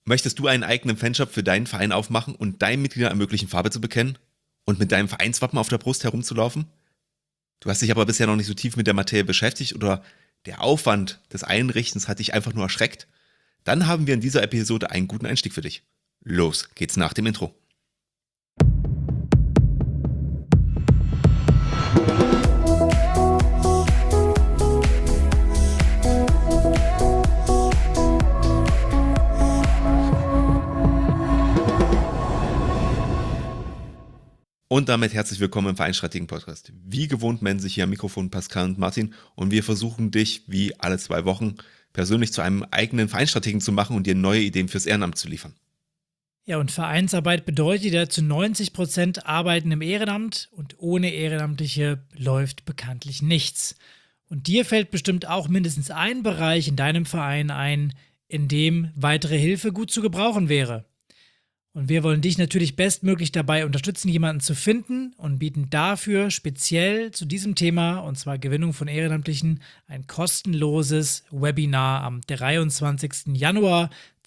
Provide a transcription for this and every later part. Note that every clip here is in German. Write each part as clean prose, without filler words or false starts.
Möchtest du einen eigenen Fanshop für deinen Verein aufmachen und deinen Mitgliedern ermöglichen, Farbe zu bekennen und mit deinem Vereinswappen auf der Brust herumzulaufen? Du hast dich aber bisher noch nicht so tief mit der Materie beschäftigt oder der Aufwand des Einrichtens hat dich einfach nur erschreckt? Dann haben wir in dieser Episode einen guten Einstieg für dich. Los geht's nach dem Intro. Und damit herzlich willkommen im Vereinsstrategen-Podcast. Wie gewohnt melden sich hier am Mikrofon Pascal und Martin und wir versuchen dich, wie alle 2 Wochen, persönlich zu einem eigenen Vereinsstrategen zu machen und dir neue Ideen fürs Ehrenamt zu liefern. Ja, und Vereinsarbeit bedeutet ja zu 90% Arbeiten im Ehrenamt und ohne Ehrenamtliche läuft bekanntlich nichts. Und dir fällt bestimmt auch mindestens ein Bereich in deinem Verein ein, in dem weitere Hilfe gut zu gebrauchen wäre. Und wir wollen dich natürlich bestmöglich dabei unterstützen, jemanden zu finden und bieten dafür speziell zu diesem Thema, und zwar Gewinnung von Ehrenamtlichen, ein kostenloses Webinar am 23. Januar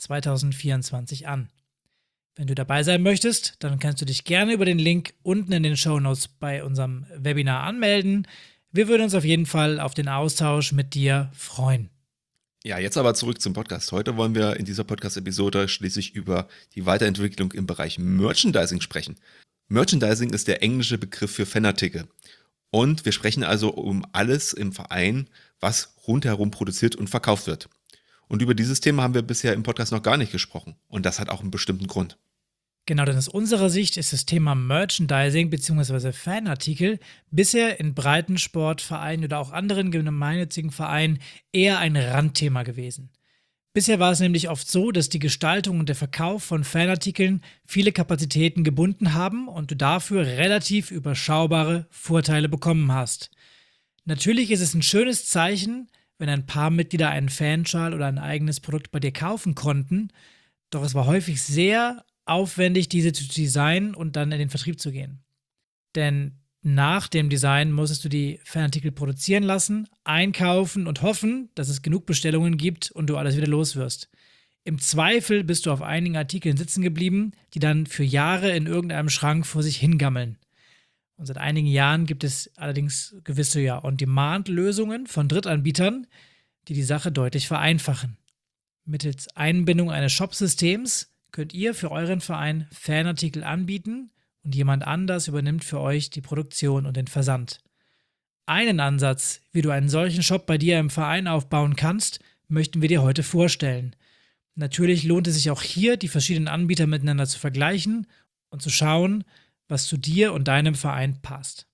2024 an. Wenn du dabei sein möchtest, dann kannst du dich gerne über den Link unten in den Shownotes bei unserem Webinar anmelden. Wir würden uns auf jeden Fall auf den Austausch mit dir freuen. Ja, jetzt aber zurück zum Podcast. Heute wollen wir in dieser Podcast-Episode schließlich über die Weiterentwicklung im Bereich Merchandising sprechen. Merchandising ist der englische Begriff für Fanartikel. Und wir sprechen also um alles im Verein, was rundherum produziert und verkauft wird. Und über dieses Thema haben wir bisher im Podcast noch gar nicht gesprochen. Und das hat auch einen bestimmten Grund. Genau, denn aus unserer Sicht ist das Thema Merchandising bzw. Fanartikel bisher in Breitensportvereinen oder auch anderen gemeinnützigen Vereinen eher ein Randthema gewesen. Bisher war es nämlich oft so, dass die Gestaltung und der Verkauf von Fanartikeln viele Kapazitäten gebunden haben und du dafür relativ überschaubare Vorteile bekommen hast. Natürlich ist es ein schönes Zeichen, wenn ein paar Mitglieder einen Fanschal oder ein eigenes Produkt bei dir kaufen konnten, doch es war häufig sehr aufwendig, diese zu designen und dann in den Vertrieb zu gehen. Denn nach dem Design musstest du die Fanartikel produzieren lassen, einkaufen und hoffen, dass es genug Bestellungen gibt und du alles wieder los wirst. Im Zweifel bist du auf einigen Artikeln sitzen geblieben, die dann für Jahre in irgendeinem Schrank vor sich hingammeln. Und seit einigen Jahren gibt es allerdings gewisse On-Demand-Lösungen von Drittanbietern, die die Sache deutlich vereinfachen. Mittels Einbindung eines Shop-Systems könnt ihr für euren Verein Fanartikel anbieten und jemand anders übernimmt für euch die Produktion und den Versand. Einen Ansatz, wie du einen solchen Shop bei dir im Verein aufbauen kannst, möchten wir dir heute vorstellen. Natürlich lohnt es sich auch hier, die verschiedenen Anbieter miteinander zu vergleichen und zu schauen, was zu dir und deinem Verein passt.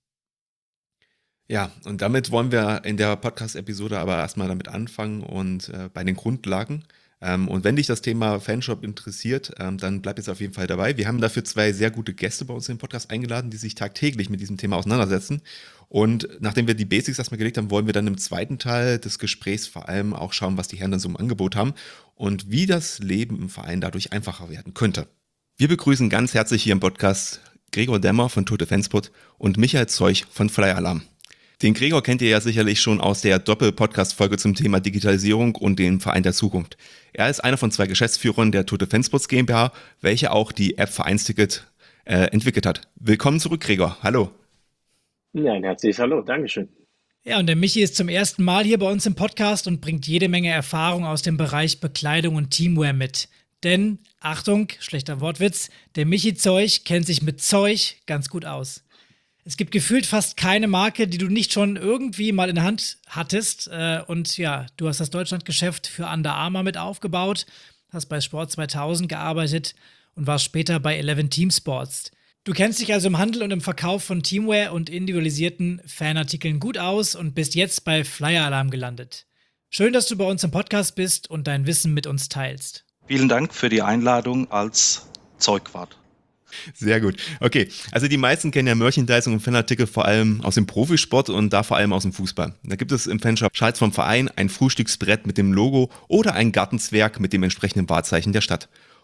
Ja, und damit wollen wir in der Podcast-Episode aber erstmal damit anfangen und bei den Grundlagen. Und wenn dich das Thema Fanshop interessiert, dann bleib jetzt auf jeden Fall dabei. Wir haben dafür 2 sehr gute Gäste bei uns im Podcast eingeladen, die sich tagtäglich mit diesem Thema auseinandersetzen. Und nachdem wir die Basics erstmal gelegt haben, wollen wir dann im zweiten Teil des Gesprächs vor allem auch schauen, was die Herren dann so im Angebot haben und wie das Leben im Verein dadurch einfacher werden könnte. Wir begrüßen ganz herzlich hier im Podcast Gregor Demmer von Tote Fanspot und Michael Zeuch von Flyer Alarm. Den Gregor kennt ihr ja sicherlich schon aus der Doppel-Podcast-Folge zum Thema Digitalisierung und dem Verein der Zukunft. Er ist einer von 2 Geschäftsführern der Tote Fansports GmbH, welche auch die App Vereinsticket entwickelt hat. Willkommen zurück, Gregor. Hallo. Ja, ein herzliches Hallo. Dankeschön. Ja, und der Michi ist zum ersten Mal hier bei uns im Podcast und bringt jede Menge Erfahrung aus dem Bereich Bekleidung und Teamwear mit. Denn, Achtung, schlechter Wortwitz, der Michi Zeuch kennt sich mit Zeug ganz gut aus. Es gibt gefühlt fast keine Marke, die du nicht schon irgendwie mal in der Hand hattest. Und ja, du hast das Deutschlandgeschäft für Under Armour mit aufgebaut, hast bei Sport 2000 gearbeitet und warst später bei 11 Team Sports. Du kennst dich also im Handel und im Verkauf von Teamwear und individualisierten Fanartikeln gut aus und bist jetzt bei Flyer Alarm gelandet. Schön, dass du bei uns im Podcast bist und dein Wissen mit uns teilst. Vielen Dank für die Einladung als Zeugwart. Sehr gut. Okay, also die meisten kennen ja Merchandising und Fanartikel vor allem aus dem Profisport und da vor allem aus dem Fußball. Da gibt es im Fanshop Schals vom Verein, ein Frühstücksbrett mit dem Logo oder ein Gartenzwerg mit dem entsprechenden Wahrzeichen der Stadt.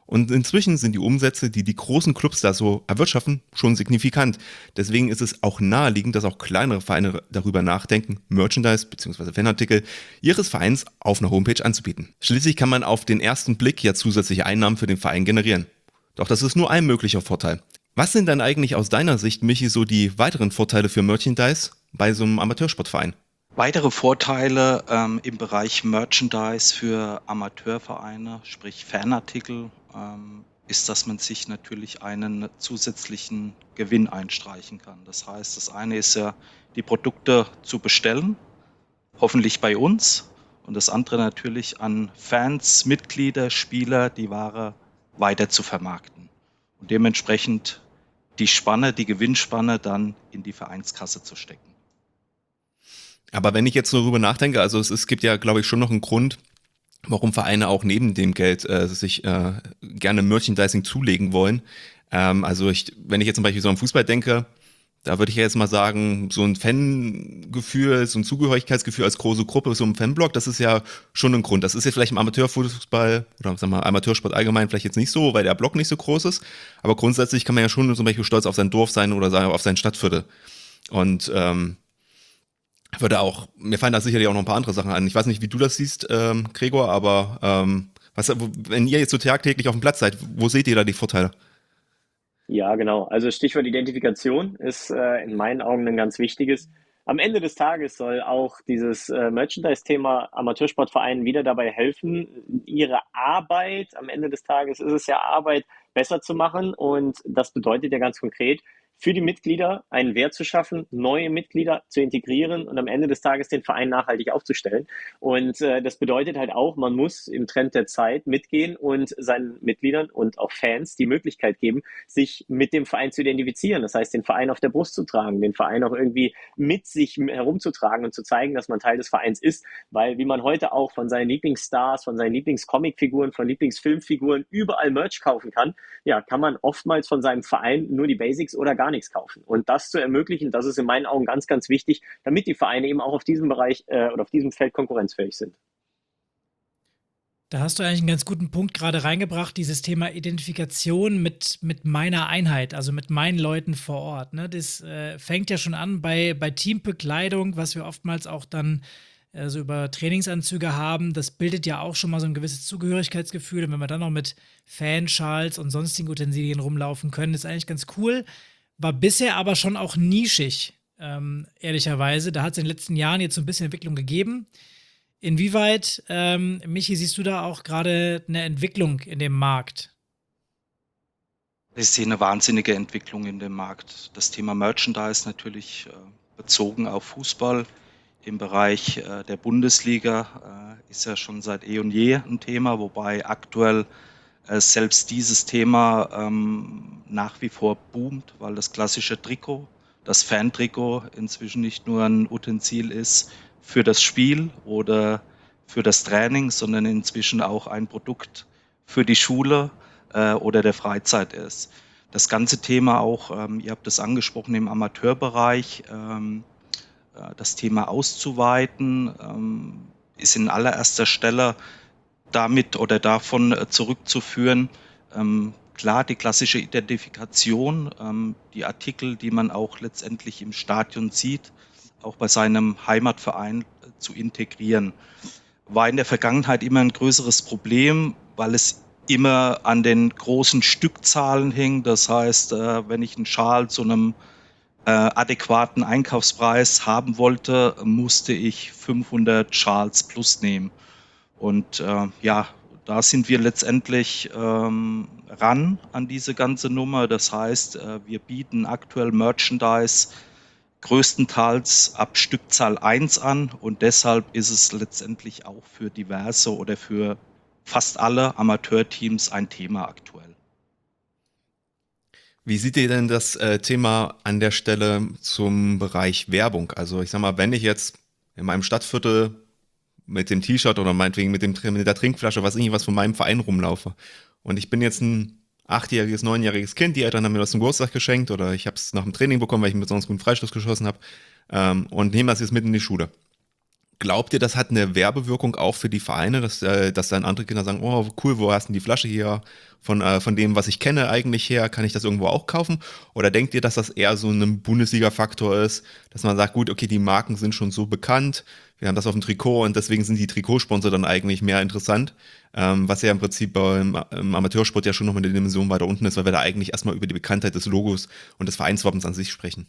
Und inzwischen sind die Umsätze, die die großen Clubs da so erwirtschaften, schon signifikant. Deswegen ist es auch naheliegend, dass auch kleinere Vereine darüber nachdenken, Merchandise bzw. Fanartikel ihres Vereins auf einer Homepage anzubieten. Schließlich kann man auf den ersten Blick ja zusätzliche Einnahmen für den Verein generieren. Doch das ist nur ein möglicher Vorteil. Was sind dann eigentlich aus deiner Sicht, Michi, so die weiteren Vorteile für Merchandise bei so einem Amateursportverein? Weitere Vorteile im Bereich Merchandise für Amateurvereine, sprich Fanartikel, ist, dass man sich natürlich einen zusätzlichen Gewinn einstreichen kann. Das heißt, das eine ist ja, die Produkte zu bestellen, hoffentlich bei uns, und das andere natürlich an Fans, Mitglieder, Spieler die Ware weiter zu vermarkten und dementsprechend die Gewinnspanne dann in die Vereinskasse zu stecken. Aber wenn ich jetzt so darüber nachdenke, also es gibt ja, glaube ich, schon noch einen Grund, warum Vereine auch neben dem Geld sich gerne Merchandising zulegen wollen. Wenn ich jetzt zum Beispiel so am Fußball denke, da würde ich ja jetzt mal sagen, so ein Fangefühl, so ein Zugehörigkeitsgefühl als große Gruppe, so ein Fanblock, das ist ja schon ein Grund. Das ist jetzt vielleicht im Amateurfußball oder sagen wir mal Amateursport allgemein vielleicht jetzt nicht so, weil der Block nicht so groß ist. Aber grundsätzlich kann man ja schon zum Beispiel stolz auf sein Dorf sein oder sagen auf sein Stadtviertel. Und mir fallen da sicherlich auch noch ein paar andere Sachen an. Ich weiß nicht, wie du das siehst, Gregor, aber wenn ihr jetzt so tagtäglich auf dem Platz seid, wo seht ihr da die Vorteile? Ja, genau. Also Stichwort Identifikation ist in meinen Augen ein ganz wichtiges. Am Ende des Tages soll auch dieses Merchandise-Thema Amateursportvereinen wieder dabei helfen, ihre Arbeit, am Ende des Tages ist es ja Arbeit, besser zu machen. Und das bedeutet ja ganz konkret, für die Mitglieder einen Wert zu schaffen, neue Mitglieder zu integrieren und am Ende des Tages den Verein nachhaltig aufzustellen. Und das bedeutet halt auch, man muss im Trend der Zeit mitgehen und seinen Mitgliedern und auch Fans die Möglichkeit geben, sich mit dem Verein zu identifizieren. Das heißt, den Verein auf der Brust zu tragen, den Verein auch irgendwie mit sich herumzutragen und zu zeigen, dass man Teil des Vereins ist. Weil wie man heute auch von seinen Lieblingsstars, von seinen Lieblingscomicfiguren, von Lieblingsfilmfiguren überall Merch kaufen kann, ja, kann man oftmals von seinem Verein nur die Basics oder gar nichts kaufen. Und das zu ermöglichen, das ist in meinen Augen ganz, ganz wichtig, damit die Vereine eben auch auf diesem Bereich oder auf diesem Feld konkurrenzfähig sind. Da hast du eigentlich einen ganz guten Punkt gerade reingebracht, dieses Thema Identifikation mit meiner Einheit, also mit meinen Leuten vor Ort. Ne? Das fängt ja schon an bei Teambekleidung, was wir oftmals auch dann so über Trainingsanzüge haben. Das bildet ja auch schon mal so ein gewisses Zugehörigkeitsgefühl. Und wenn wir dann noch mit Fanschals und sonstigen Utensilien rumlaufen können, ist eigentlich ganz cool. War bisher aber schon auch nischig, ehrlicherweise. Da hat es in den letzten Jahren jetzt so ein bisschen Entwicklung gegeben. Inwieweit, Michi, siehst du da auch gerade eine Entwicklung in dem Markt? Ich sehe eine wahnsinnige Entwicklung in dem Markt. Das Thema Merchandise natürlich bezogen auf Fußball im Bereich der Bundesliga ist ja schon seit eh und je ein Thema, wobei aktuell selbst dieses Thema nach wie vor boomt, weil das klassische Trikot, das Fan-Trikot inzwischen nicht nur ein Utensil ist für das Spiel oder für das Training, sondern inzwischen auch ein Produkt für die Schule oder der Freizeit ist. Das ganze Thema auch, ihr habt es angesprochen, im Amateurbereich, das Thema auszuweiten, ist in allererster Stelle damit oder davon zurückzuführen. Klar, die klassische Identifikation, die Artikel, die man auch letztendlich im Stadion sieht, auch bei seinem Heimatverein zu integrieren. War in der Vergangenheit immer ein größeres Problem, weil es immer an den großen Stückzahlen hing. Das heißt, wenn ich einen Schal zu einem adäquaten Einkaufspreis haben wollte, musste ich 500 Schals plus nehmen. Und ja, da sind wir letztendlich ran an diese ganze Nummer. Das heißt, wir bieten aktuell Merchandise größtenteils ab Stückzahl 1 an und deshalb ist es letztendlich auch für diverse oder für fast alle Amateurteams ein Thema aktuell. Wie seht ihr denn das Thema an der Stelle zum Bereich Werbung? Also ich sag mal, wenn ich jetzt in meinem Stadtviertel mit dem T-Shirt oder meinetwegen mit der Trinkflasche, was von meinem Verein rumlaufe und ich bin jetzt ein 8-jähriges, 9-jähriges Kind, die Eltern haben mir das zum Geburtstag geschenkt oder ich habe es nach dem Training bekommen, weil ich einen besonders guten Freistoß geschossen habe und nehme das jetzt mit in die Schule. Glaubt ihr, das hat eine Werbewirkung auch für die Vereine, dass dann andere Kinder sagen, oh cool, wo hast du denn die Flasche hier von dem, was ich kenne eigentlich her, kann ich das irgendwo auch kaufen? Oder denkt ihr, dass das eher so ein Bundesliga-Faktor ist, dass man sagt, gut, okay, die Marken sind schon so bekannt, wir haben das auf dem Trikot und deswegen sind die Trikotsponsor dann eigentlich mehr interessant, was ja im Prinzip im Amateursport ja schon nochmal eine Dimension weiter unten ist, weil wir da eigentlich erstmal über die Bekanntheit des Logos und des Vereinswappens an sich sprechen.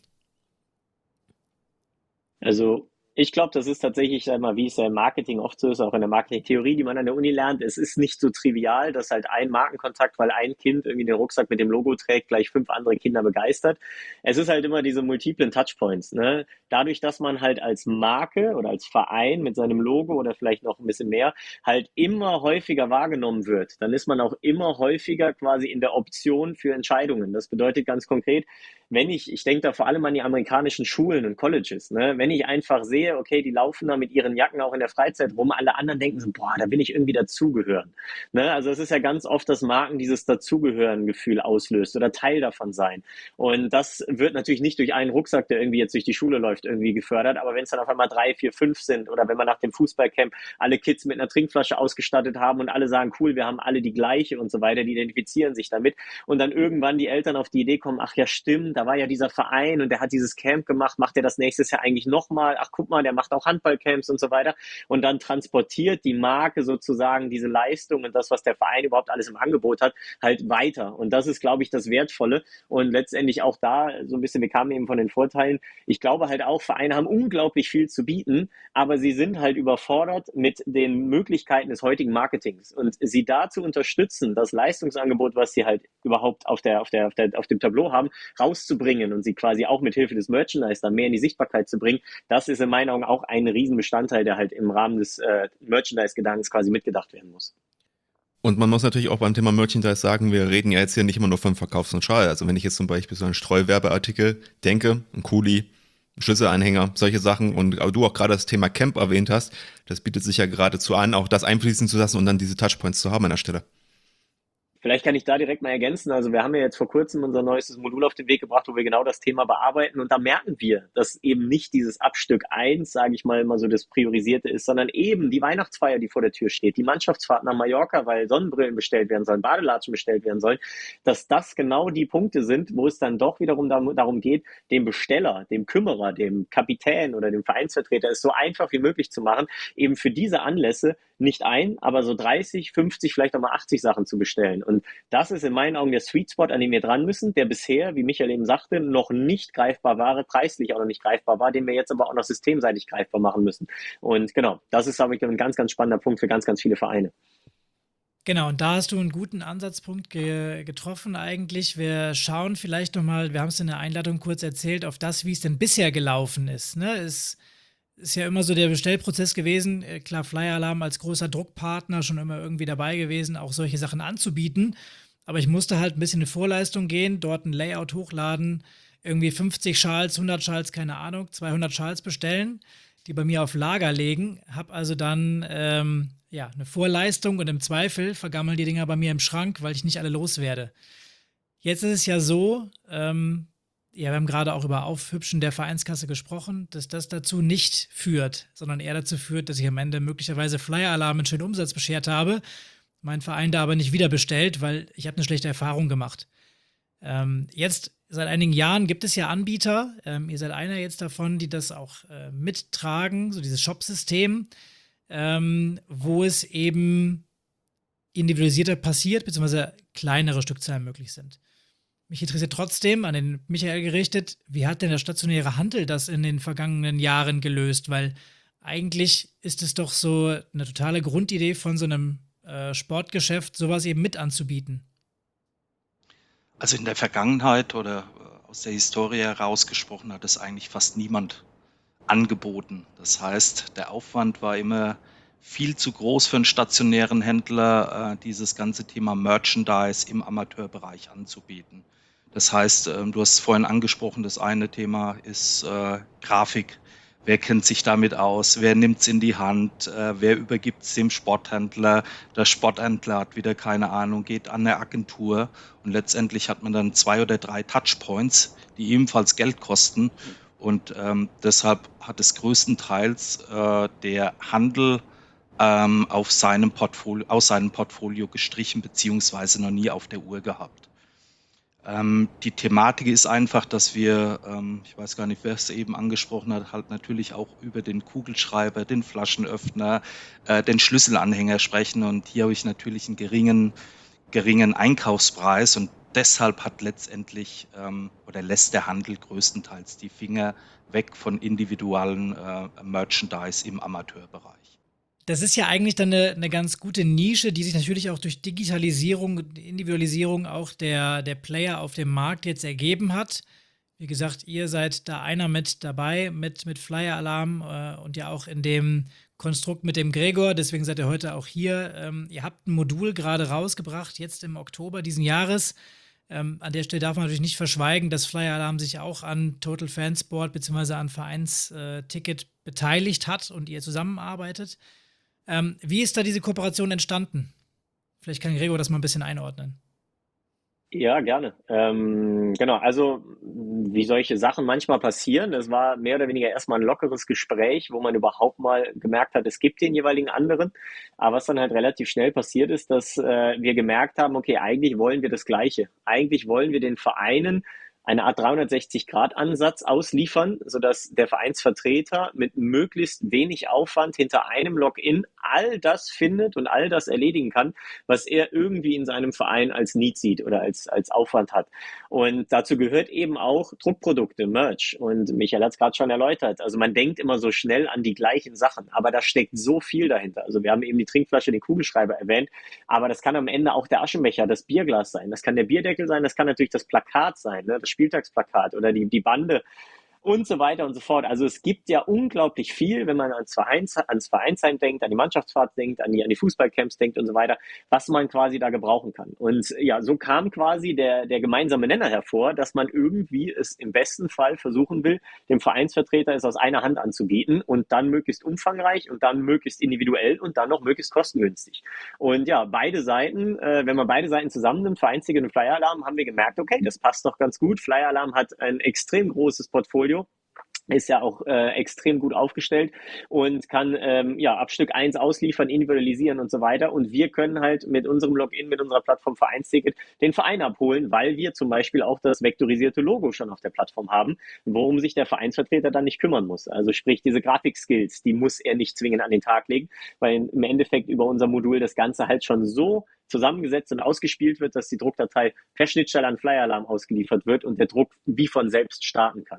Also ich glaube, das ist tatsächlich, sag mal, wie es ja im Marketing oft so ist, auch in der Marketingtheorie, die man an der Uni lernt. Es ist nicht so trivial, dass halt ein Markenkontakt, weil ein Kind irgendwie den Rucksack mit dem Logo trägt, gleich 5 andere Kinder begeistert. Es ist halt immer diese multiplen Touchpoints. Ne? Dadurch, dass man halt als Marke oder als Verein mit seinem Logo oder vielleicht noch ein bisschen mehr halt immer häufiger wahrgenommen wird, dann ist man auch immer häufiger quasi in der Option für Entscheidungen. Das bedeutet ganz konkret, wenn ich denke da vor allem an die amerikanischen Schulen und Colleges, ne? Wenn ich einfach sehe, okay, die laufen da mit ihren Jacken auch in der Freizeit rum, alle anderen denken so, boah, da will ich irgendwie dazugehören. Ne? Also es ist ja ganz oft, dass Marken dieses Dazugehören-Gefühl auslöst oder Teil davon sein. Und das wird natürlich nicht durch einen Rucksack, der irgendwie jetzt durch die Schule läuft, irgendwie gefördert, aber wenn es dann auf einmal 3, 4, 5 sind oder wenn man nach dem Fußballcamp alle Kids mit einer Trinkflasche ausgestattet haben und alle sagen, cool, wir haben alle die gleiche und so weiter, die identifizieren sich damit und dann irgendwann die Eltern auf die Idee kommen, ach ja, stimmt, da war ja dieser Verein und der hat dieses Camp gemacht, macht er das nächstes Jahr eigentlich nochmal? Ach, guck mal, der macht auch Handballcamps und so weiter. Und dann transportiert die Marke sozusagen diese Leistung und das, was der Verein überhaupt alles im Angebot hat, halt weiter. Und das ist, glaube ich, das Wertvolle. Und letztendlich auch da so ein bisschen, wir kamen eben von den Vorteilen. Ich glaube halt auch, Vereine haben unglaublich viel zu bieten, aber sie sind halt überfordert mit den Möglichkeiten des heutigen Marketings. Und sie da zu unterstützen, das Leistungsangebot, was sie halt überhaupt auf dem Tableau haben, rauszubringen und sie quasi auch mit Hilfe des Merchandise dann mehr in die Sichtbarkeit zu bringen, das ist in meinen Augen auch ein Riesenbestandteil, der halt im Rahmen des Merchandise-Gedankens quasi mitgedacht werden muss. Und man muss natürlich auch beim Thema Merchandise sagen, wir reden ja jetzt hier nicht immer nur vom Verkaufs- und Schal. Also wenn ich jetzt zum Beispiel so einen Streuwerbeartikel denke, ein Kuli, ein Schlüsselanhänger, solche Sachen und du auch gerade das Thema Camp erwähnt hast, das bietet sich ja geradezu an, auch das einfließen zu lassen und dann diese Touchpoints zu haben an der Stelle. Vielleicht kann ich da direkt mal ergänzen. Also wir haben ja jetzt vor kurzem unser neuestes Modul auf den Weg gebracht, wo wir genau das Thema bearbeiten. Und da merken wir, dass eben nicht dieses Abstück 1, sage ich mal, immer so das Priorisierte ist, sondern eben die Weihnachtsfeier, die vor der Tür steht, die Mannschaftsfahrt nach Mallorca, weil Sonnenbrillen bestellt werden sollen, Badelatschen bestellt werden sollen, dass das genau die Punkte sind, wo es dann doch wiederum darum geht, dem Besteller, dem Kümmerer, dem Kapitän oder dem Vereinsvertreter es so einfach wie möglich zu machen, eben für diese Anlässe nicht ein, aber so 30, 50, vielleicht auch mal 80 Sachen zu bestellen. Und das ist in meinen Augen der Sweet Spot, an dem wir dran müssen, der bisher, wie Michael eben sagte, noch nicht greifbar war, preislich auch noch nicht greifbar war, den wir jetzt aber auch noch systemseitig greifbar machen müssen. Und genau, das ist, glaube ich, ein ganz, ganz spannender Punkt für ganz, ganz viele Vereine. Genau, und da hast du einen guten Ansatzpunkt getroffen eigentlich. Wir schauen vielleicht noch mal, wir haben es in der Einladung kurz erzählt, auf das, wie es denn bisher gelaufen ist. Ne? Es ist ja immer so der Bestellprozess gewesen. Klar, Flyer Alarm als großer Druckpartner schon immer irgendwie dabei gewesen, auch solche Sachen anzubieten. Aber ich musste halt ein bisschen in Vorleistung gehen, dort ein Layout hochladen, irgendwie 50 Schals, 100 Schals, keine Ahnung, 200 Schals bestellen, die bei mir auf Lager legen. Hab also dann eine Vorleistung und im Zweifel vergammeln die Dinger bei mir im Schrank, weil ich nicht alle loswerde. Jetzt ist es ja so, wir haben gerade auch über Aufhübschen der Vereinskasse gesprochen, dass das dazu nicht führt, sondern eher dazu führt, dass ich am Ende möglicherweise Flyer-Alarm einen schönen Umsatz beschert habe, mein Verein da aber nicht wieder bestellt, weil ich habe eine schlechte Erfahrung gemacht. Jetzt, seit einigen Jahren, gibt es ja Anbieter, ihr seid einer jetzt davon, die das auch mittragen, so dieses Shop-System, wo es eben individualisierter passiert, beziehungsweise kleinere Stückzahlen möglich sind. Mich interessiert trotzdem, an den Michael gerichtet, wie hat denn der stationäre Handel das in den vergangenen Jahren gelöst? Weil eigentlich ist es doch so eine totale Grundidee von so einem Sportgeschäft, sowas eben mit anzubieten. Also in der Vergangenheit oder aus der Historie herausgesprochen hat es eigentlich fast niemand angeboten. Das heißt, der Aufwand war immer viel zu groß für einen stationären Händler, dieses ganze Thema Merchandise im Amateurbereich anzubieten. Das heißt, du hast es vorhin angesprochen, das eine Thema ist Grafik. Wer kennt sich damit aus? Wer nimmt es in die Hand? Wer übergibt es dem Sporthändler? Der Sporthändler hat wieder keine Ahnung, geht an eine Agentur und letztendlich hat man dann 2 oder 3 Touchpoints, die ebenfalls Geld kosten. Und deshalb hat es größtenteils der Handel aus seinem Portfolio gestrichen beziehungsweise noch nie auf der Uhr gehabt. Die Thematik ist einfach, dass wir, ich weiß gar nicht, wer es eben angesprochen hat, halt natürlich auch über den Kugelschreiber, den Flaschenöffner, den Schlüsselanhänger sprechen. Und hier habe ich natürlich einen geringen Einkaufspreis und deshalb hat letztendlich oder lässt der Handel größtenteils die Finger weg von individuellen Merchandise im Amateurbereich. Das ist ja eigentlich dann eine ganz gute Nische, die sich natürlich auch durch Digitalisierung und Individualisierung auch der Player auf dem Markt jetzt ergeben hat. Wie gesagt, ihr seid da einer mit dabei, mit Flyer Alarm und ja auch in dem Konstrukt mit dem Gregor. Deswegen seid ihr heute auch hier. Ihr habt ein Modul gerade rausgebracht, jetzt im Oktober diesen Jahres. An der Stelle darf man natürlich nicht verschweigen, dass Flyer Alarm sich auch an Total Fansport bzw. an Vereinsticket beteiligt hat und ihr zusammenarbeitet. Wie ist da diese Kooperation entstanden? Vielleicht kann Gregor das mal ein bisschen einordnen. Ja, gerne. Genau, also wie solche Sachen manchmal passieren, das war mehr oder weniger erstmal ein lockeres Gespräch, wo man überhaupt mal gemerkt hat, es gibt den jeweiligen anderen. Aber was dann halt relativ schnell passiert ist, dass wir gemerkt haben, okay, eigentlich wollen wir das Gleiche. Eigentlich wollen wir den Vereinen eine Art 360-Grad-Ansatz ausliefern, sodass der Vereinsvertreter mit möglichst wenig Aufwand hinter einem Login all das findet und all das erledigen kann, was er irgendwie in seinem Verein als Need sieht oder als Aufwand hat. Und dazu gehört eben auch Druckprodukte, Merch. Und Michael hat es gerade schon erläutert. Also man denkt immer so schnell an die gleichen Sachen, aber da steckt so viel dahinter. Also wir haben eben die Trinkflasche, den Kugelschreiber erwähnt, aber das kann am Ende auch der Aschenbecher, das Bierglas sein, das kann der Bierdeckel sein, das kann natürlich das Plakat sein, ne? Das Spieltagsplakat oder die Bande und so weiter und so fort. Also es gibt ja unglaublich viel, wenn man ans Vereinsheim denkt, an die Mannschaftsfahrt denkt, an die Fußballcamps denkt und so weiter, was man quasi da gebrauchen kann. Und ja, so kam quasi der gemeinsame Nenner hervor, dass man irgendwie es im besten Fall versuchen will, dem Vereinsvertreter es aus einer Hand anzubieten und dann möglichst umfangreich und dann möglichst individuell und dann noch möglichst kostengünstig. Und ja, beide Seiten, wenn man beide Seiten zusammennimmt, Vereinsticket und Flyer Alarm, haben wir gemerkt, okay, das passt doch ganz gut. Flyer Alarm hat ein extrem großes Portfolio, ist ja auch extrem gut aufgestellt und kann ja ab Stück 1 ausliefern, individualisieren und so weiter. Und wir können halt mit unserem Login, mit unserer Plattform Vereinsticket den Verein abholen, weil wir zum Beispiel auch das vektorisierte Logo schon auf der Plattform haben, worum sich der Vereinsvertreter dann nicht kümmern muss. Also sprich, diese Grafikskills, die muss er nicht zwingend an den Tag legen, weil im Endeffekt über unser Modul das Ganze halt schon so zusammengesetzt und ausgespielt wird, dass die Druckdatei per Schnittstelle an Flyer Alarm ausgeliefert wird und der Druck wie von selbst starten kann.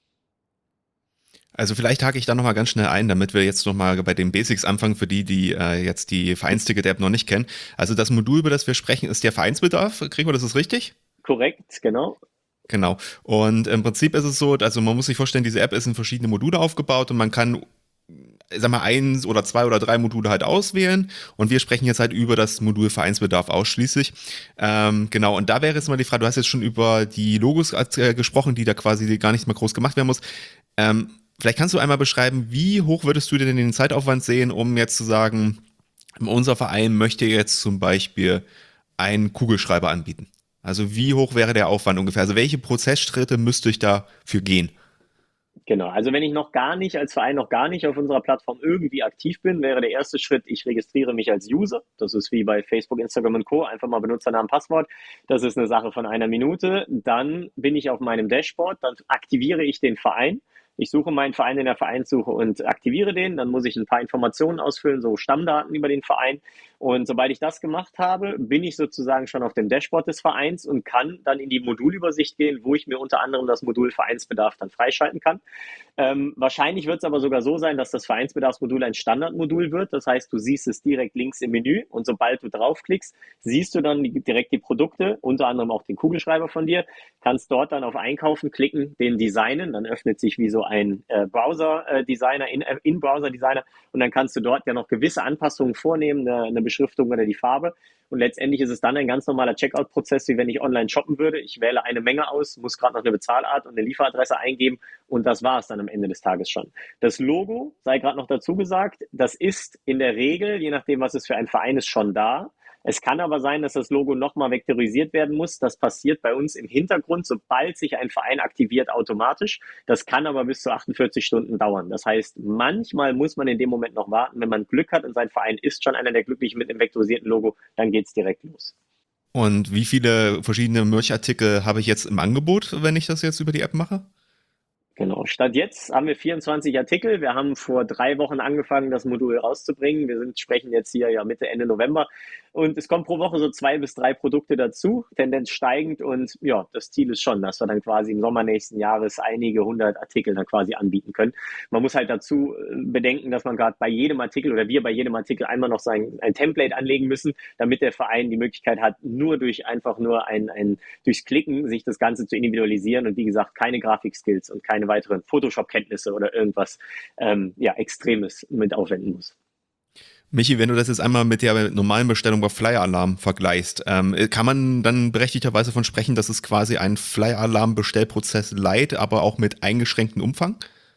Also vielleicht hake ich da nochmal ganz schnell ein, damit wir jetzt nochmal bei den Basics anfangen, für die jetzt die Vereinsticket-App noch nicht kennen. Also das Modul, über das wir sprechen, ist der Vereinsbedarf. Gregor, das ist richtig? Korrekt, genau. Genau. Und im Prinzip ist es so, also man muss sich vorstellen, diese App ist in verschiedene Module aufgebaut und man kann, sag mal, 1 oder 2 oder 3 Module halt auswählen und wir sprechen jetzt halt über das Modul Vereinsbedarf ausschließlich. Genau, und da wäre jetzt mal die Frage, du hast jetzt schon über die Logos gesprochen, die da quasi gar nicht mal groß gemacht werden muss. Vielleicht kannst du einmal beschreiben, wie hoch würdest du denn den Zeitaufwand sehen, um jetzt zu sagen, unser Verein möchte jetzt zum Beispiel einen Kugelschreiber anbieten? Also wie hoch wäre der Aufwand ungefähr? Also welche Prozessschritte müsste ich dafür gehen? Genau, also wenn ich als Verein noch gar nicht auf unserer Plattform irgendwie aktiv bin, wäre der erste Schritt, ich registriere mich als User. Das ist wie bei Facebook, Instagram und Co. Einfach mal Benutzernamen, Passwort. Das ist eine Sache von einer Minute. Dann bin ich auf meinem Dashboard, dann aktiviere ich den Verein. Ich suche meinen Verein in der Vereinssuche und aktiviere den. Dann muss ich ein paar Informationen ausfüllen, so Stammdaten über den Verein. Und sobald ich das gemacht habe, bin ich sozusagen schon auf dem Dashboard des Vereins und kann dann in die Modulübersicht gehen, wo ich mir unter anderem das Modul Vereinsbedarf dann freischalten kann. Wahrscheinlich wird es aber sogar so sein, dass das Vereinsbedarfsmodul ein Standardmodul wird. Das heißt, du siehst es direkt links im Menü und sobald du draufklickst, siehst du dann direkt die Produkte, unter anderem auch den Kugelschreiber von dir, kannst dort dann auf Einkaufen klicken, den designen, dann öffnet sich wie so ein Browser-Designer, In-Browser-Designer und dann kannst du dort ja noch gewisse Anpassungen vornehmen, eine Beschriftung oder die Farbe. Und letztendlich ist es dann ein ganz normaler Checkout-Prozess, wie wenn ich online shoppen würde. Ich wähle eine Menge aus, muss gerade noch eine Bezahlart und eine Lieferadresse eingeben und das war es dann am Ende des Tages schon. Das Logo, sei gerade noch dazu gesagt, das ist in der Regel, je nachdem, was es für ein Verein ist, schon da. Es kann aber sein, dass das Logo nochmal vektorisiert werden muss. Das passiert bei uns im Hintergrund, sobald sich ein Verein aktiviert, automatisch. Das kann aber bis zu 48 Stunden dauern. Das heißt, manchmal muss man in dem Moment noch warten. Wenn man Glück hat und sein Verein ist schon einer der Glücklichen mit dem vektorisierten Logo, dann geht's direkt los. Und wie viele verschiedene Merch-Artikel habe ich jetzt im Angebot, wenn ich das jetzt über die App mache? Genau. Stand jetzt haben wir 24 Artikel. Wir haben vor 3 Wochen angefangen, das Modul rauszubringen. Sprechen jetzt hier ja Mitte, Ende November. Und es kommen pro Woche so 2 bis 3 Produkte dazu, Tendenz steigend. Und ja, das Ziel ist schon, dass wir dann quasi im Sommer nächsten Jahres einige 100 Artikel dann quasi anbieten können. Man muss halt dazu bedenken, dass man gerade bei jedem Artikel oder wir bei jedem Artikel einmal noch ein Template anlegen müssen, damit der Verein die Möglichkeit hat, durchs Klicken sich das Ganze zu individualisieren und wie gesagt, keine Grafikskills und keine weiteren Photoshop-Kenntnisse oder irgendwas Extremes mit aufwenden muss. Michi, wenn du das jetzt einmal mit der normalen Bestellung bei Flyer Alarm vergleichst, kann man dann berechtigterweise von sprechen, dass es quasi ein Flyer Alarm Bestellprozess light, aber auch mit eingeschränktem Umfang?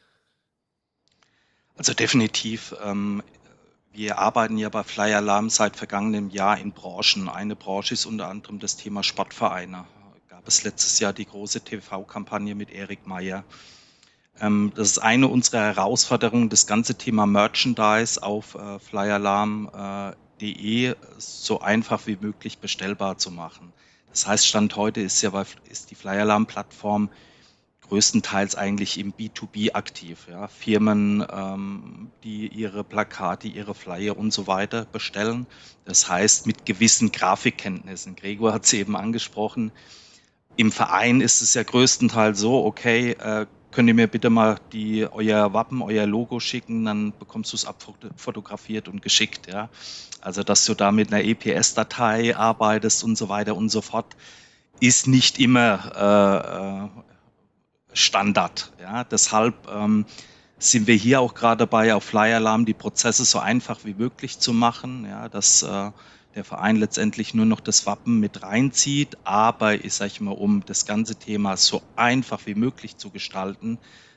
Also definitiv. Wir arbeiten ja bei Flyer Alarm seit vergangenem Jahr in Branchen. Eine Branche ist unter anderem das Thema Sportvereine. Gab es letztes Jahr die große TV-Kampagne mit Erik Meyer. Das ist eine unserer Herausforderungen, das ganze Thema Merchandise auf flyalarm.de so einfach wie möglich bestellbar zu machen. Das heißt, Stand heute ist die Flyalarm-Plattform größtenteils eigentlich im B2B aktiv. Ja? Firmen, die ihre Plakate, ihre Flyer und so weiter bestellen. Das heißt, mit gewissen Grafikkenntnissen. Gregor hat es eben angesprochen. Im Verein ist es ja größtenteils so, okay, könnt ihr mir bitte mal euer Wappen, euer Logo schicken, dann bekommst du es abfotografiert und geschickt. Ja? Also, dass du da mit einer EPS-Datei arbeitest und so weiter und so fort, ist nicht immer Standard. Ja? Deshalb sind wir hier auch gerade dabei, auf Flyer Alarm die Prozesse so einfach wie möglich zu machen, ja? Dass der Verein letztendlich nur noch das Wappen mit reinzieht, aber ich sage mal, um das ganze Thema so einfach wie möglich zu gestalten,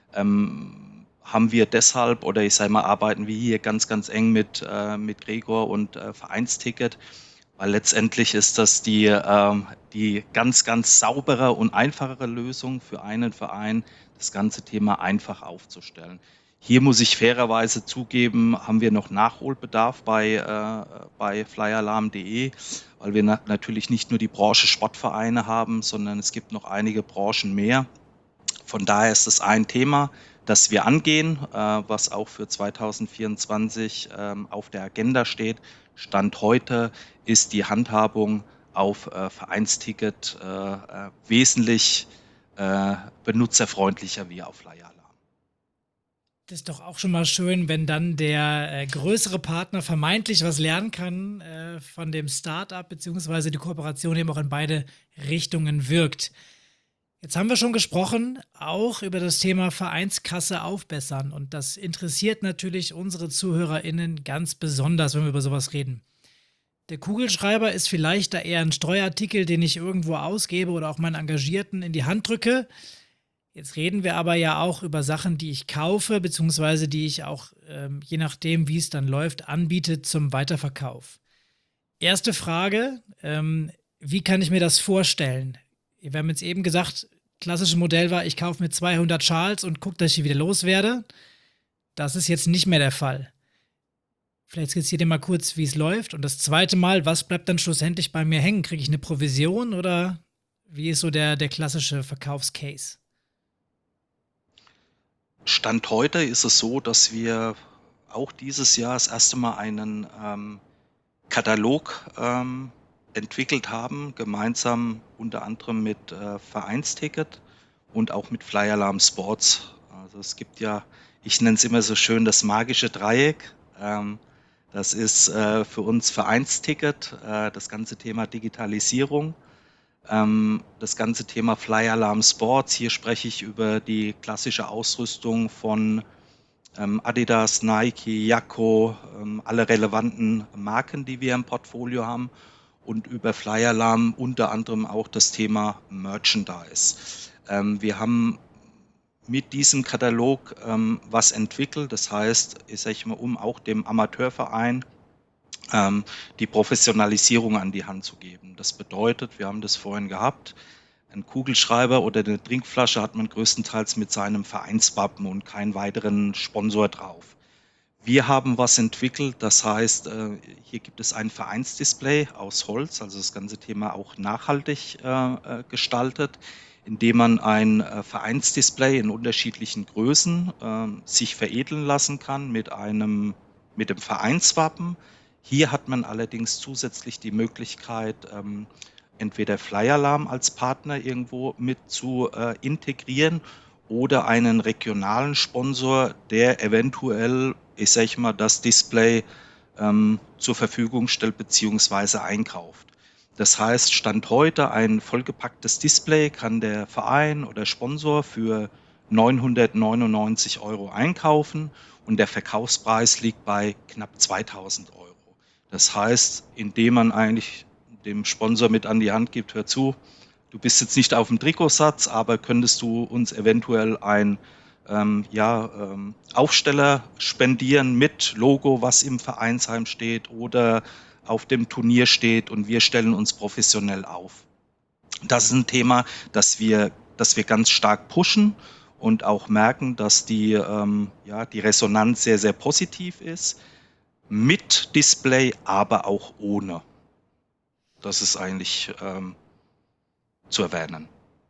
haben wir deshalb, oder ich sage mal, arbeiten wir hier ganz, ganz eng mit Gregor und Vereinsticket, weil letztendlich ist das die ganz, ganz saubere und einfachere Lösung für einen Verein, das ganze Thema einfach aufzustellen. Hier muss ich fairerweise zugeben, haben wir noch Nachholbedarf bei flyalarm.de, weil wir natürlich nicht nur die Branche Sportvereine haben, sondern es gibt noch einige Branchen mehr. Von daher ist es ein Thema, das wir angehen, was auch für 2024 auf der Agenda steht. Stand heute ist die Handhabung auf Vereinsticket wesentlich benutzerfreundlicher wie auf Flyer Alarm. Das ist doch auch schon mal schön, wenn dann der größere Partner vermeintlich was lernen kann von dem Startup, beziehungsweise die Kooperation eben auch in beide Richtungen wirkt. Jetzt haben wir schon gesprochen, auch über das Thema Vereinskasse aufbessern. Und das interessiert natürlich unsere ZuhörerInnen ganz besonders, wenn wir über sowas reden. Der Kugelschreiber ist vielleicht da eher ein Streuartikel, den ich irgendwo ausgebe oder auch meinen Engagierten in die Hand drücke. Jetzt reden wir aber ja auch über Sachen, die ich kaufe, beziehungsweise die ich auch, je nachdem, wie es dann läuft, anbiete zum Weiterverkauf. Erste Frage, wie kann ich mir das vorstellen? Wir haben jetzt eben gesagt, klassisches Modell war, ich kaufe mir 200 Schals und gucke, dass ich die wieder loswerde. Das ist jetzt nicht mehr der Fall. Vielleicht skizziert ihr mal kurz, wie es läuft. Und das zweite Mal, was bleibt dann schlussendlich bei mir hängen? Kriege ich eine Provision oder wie ist so der klassische Verkaufscase? Stand heute ist es so, dass wir auch dieses Jahr das erste Mal einen Katalog entwickelt haben, gemeinsam unter anderem mit Vereinsticket und auch mit Flyer Alarm Sports. Also es gibt ja, ich nenne es immer so schön, das magische Dreieck. Das ist für uns Vereinsticket, das ganze Thema Digitalisierung. Das ganze Thema Flyer Alarm Sports, hier spreche ich über die klassische Ausrüstung von Adidas, Nike, Jacko, alle relevanten Marken, die wir im Portfolio haben, und über Flyer Alarm unter anderem auch das Thema Merchandise. Wir haben mit diesem Katalog was entwickelt, das heißt, ich sage mal, um auch dem Amateurverein die Professionalisierung an die Hand zu geben. Das bedeutet, wir haben das vorhin gehabt, ein Kugelschreiber oder eine Trinkflasche hat man größtenteils mit seinem Vereinswappen und keinen weiteren Sponsor drauf. Wir haben was entwickelt, das heißt, hier gibt es ein Vereinsdisplay aus Holz, also das ganze Thema auch nachhaltig gestaltet, indem man ein Vereinsdisplay in unterschiedlichen Größen sich veredeln lassen kann mit dem Vereinswappen. Hier hat man allerdings zusätzlich die Möglichkeit, entweder Flyalarm als Partner irgendwo mit zu integrieren oder einen regionalen Sponsor, der eventuell, ich sage mal, das Display zur Verfügung stellt bzw. einkauft. Das heißt, Stand heute ein vollgepacktes Display kann der Verein oder Sponsor für 999 € einkaufen und der Verkaufspreis liegt bei knapp 2000 €. Das heißt, indem man eigentlich dem Sponsor mit an die Hand gibt, hör zu, du bist jetzt nicht auf dem Trikotsatz, aber könntest du uns eventuell ein Aufsteller spendieren mit Logo, was im Vereinsheim steht oder auf dem Turnier steht und wir stellen uns professionell auf. Das ist ein Thema, das wir ganz stark pushen und auch merken, dass die Resonanz sehr, sehr positiv ist. Mit Display, aber auch ohne. Das ist eigentlich zu erwähnen.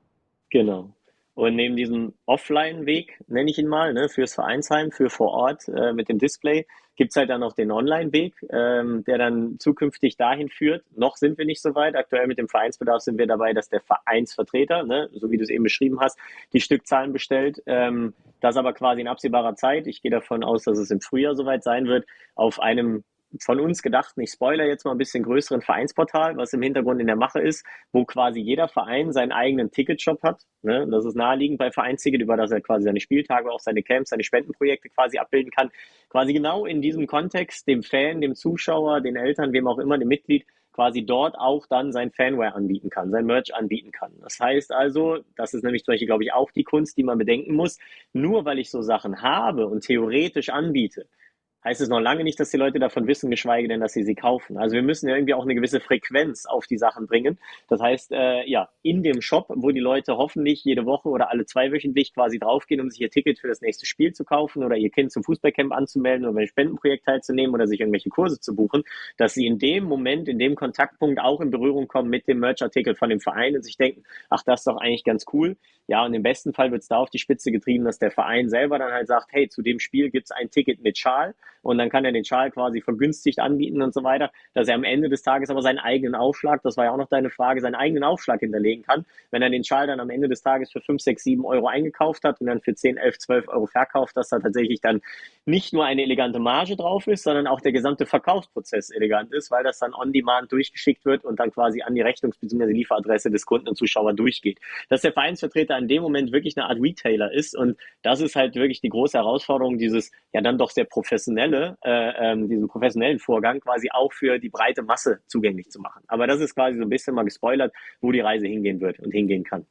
Genau. Und neben diesem Offline-Weg, nenne ich ihn mal, ne, fürs Vereinsheim, für vor Ort mit dem Display, gibt's halt dann noch den Online-Weg, der dann zukünftig dahin führt. Noch sind wir nicht so weit. Aktuell mit dem Vereinsbedarf sind wir dabei, dass der Vereinsvertreter, ne, so wie du es eben beschrieben hast, die Stückzahlen bestellt. Das aber quasi in absehbarer Zeit, ich gehe davon aus, dass es im Frühjahr soweit sein wird, auf einem von uns gedachten, ich spoiler jetzt mal ein bisschen größeren Vereinsportal, was im Hintergrund in der Mache ist, wo quasi jeder Verein seinen eigenen Ticketshop hat. Ne? Das ist naheliegend bei Vereinsticket, über das er quasi seine Spieltage, auch seine Camps, seine Spendenprojekte quasi abbilden kann. Quasi genau in diesem Kontext dem Fan, dem Zuschauer, den Eltern, wem auch immer, dem Mitglied, quasi dort auch dann sein Fanware anbieten kann, sein Merch anbieten kann. Das heißt also, das ist nämlich zum Beispiel, glaube ich, auch die Kunst, die man bedenken muss, nur weil ich so Sachen habe und theoretisch anbiete, heißt es noch lange nicht, dass die Leute davon wissen, geschweige denn, dass sie kaufen. Also wir müssen ja irgendwie auch eine gewisse Frequenz auf die Sachen bringen. Das heißt, in dem Shop, wo die Leute hoffentlich jede Woche oder alle 2 wöchentlich quasi draufgehen, um sich ihr Ticket für das nächste Spiel zu kaufen oder ihr Kind zum Fußballcamp anzumelden oder bei einem Spendenprojekt teilzunehmen oder sich irgendwelche Kurse zu buchen, dass sie in dem Moment, in dem Kontaktpunkt auch in Berührung kommen mit dem Merchartikel von dem Verein und sich denken, ach, das ist doch eigentlich ganz cool. Ja, und im besten Fall wird es da auf die Spitze getrieben, dass der Verein selber dann halt sagt, hey, zu dem Spiel gibt es ein Ticket mit Schal und dann kann er den Schal quasi vergünstigt anbieten und so weiter, dass er am Ende des Tages aber seinen eigenen Aufschlag, das war ja auch noch deine Frage, seinen eigenen Aufschlag hinterlegen kann. Wenn er den Schal dann am Ende des Tages für 5, 6, 7 € eingekauft hat und dann für 10, 11, 12 € verkauft, dass da tatsächlich dann nicht nur eine elegante Marge drauf ist, sondern auch der gesamte Verkaufsprozess elegant ist, weil das dann on demand durchgeschickt wird und dann quasi an die Rechnungs- bzw. Lieferadresse des Kunden und Zuschauer durchgeht. Dass der Vereinsvertreter in dem Moment wirklich eine Art Retailer ist und das ist halt wirklich die große Herausforderung, dieses ja dann doch sehr professionelle, diesen professionellen Vorgang quasi auch für die breite Masse zugänglich zu machen. Aber das ist quasi so ein bisschen mal gespoilert, wo die Reise hingehen wird und hingehen kann.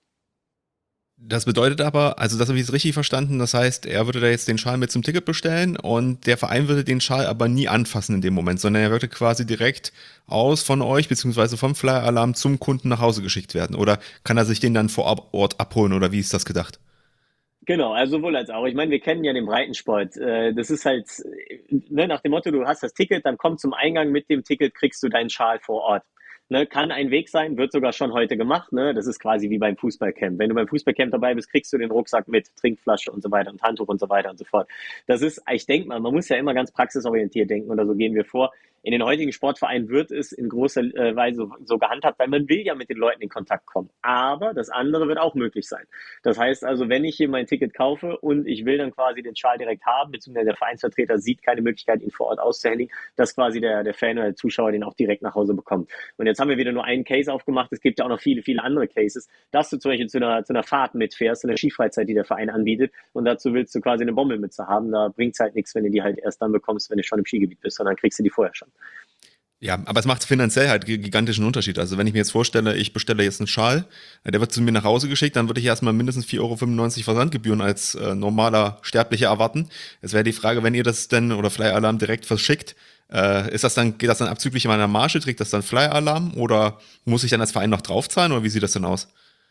Das bedeutet aber, also das habe ich jetzt richtig verstanden, das heißt, er würde da jetzt den Schal mit zum Ticket bestellen und der Verein würde den Schal aber nie anfassen in dem Moment, sondern er würde quasi direkt aus von euch beziehungsweise vom Flyer-Alarm zum Kunden nach Hause geschickt werden. Oder kann er sich den dann vor Ort abholen oder wie ist das gedacht? Genau, also sowohl als auch. Ich meine, wir kennen ja den Breitensport. Das ist halt ne, nach dem Motto, du hast das Ticket, dann komm zum Eingang mit dem Ticket, kriegst du deinen Schal vor Ort. Ne, kann ein Weg sein, wird sogar schon heute gemacht. Ne? Das ist quasi wie beim Fußballcamp. Wenn du beim Fußballcamp dabei bist, kriegst du den Rucksack mit Trinkflasche und so weiter und Handtuch und so weiter und so fort. Das ist, ich denke mal, man muss ja immer ganz praxisorientiert denken oder so gehen wir vor. In den heutigen Sportvereinen wird es in großer Weise so gehandhabt, weil man will ja mit den Leuten in Kontakt kommen. Aber das andere wird auch möglich sein. Das heißt also, wenn ich hier mein Ticket kaufe und ich will dann quasi den Schal direkt haben, beziehungsweise der Vereinsvertreter sieht keine Möglichkeit, ihn vor Ort auszuhändigen, dass quasi der Fan oder der Zuschauer den auch direkt nach Hause bekommt. Und jetzt haben wir wieder nur einen Case aufgemacht. Es gibt ja auch noch viele, viele andere Cases, dass du zum Beispiel zu einer Fahrt mitfährst, zu einer Skifreizeit, die der Verein anbietet und dazu willst du quasi eine Bommelmütze haben. Da bringt es halt nichts, wenn du die halt erst dann bekommst, wenn du schon im Skigebiet bist, sondern kriegst du die vorher schon. Ja, aber es macht finanziell halt gigantischen Unterschied. Also wenn ich mir jetzt vorstelle, ich bestelle jetzt einen Schal, der wird zu mir nach Hause geschickt, dann würde ich erstmal mindestens 4,95 € Versandgebühren als normaler Sterblicher erwarten. Es wäre die Frage, wenn ihr das denn oder Flyer Alarm direkt verschickt, geht das dann abzüglich meiner Marge, trägt das dann Flyer Alarm oder muss ich dann als Verein noch draufzahlen oder wie sieht das denn aus?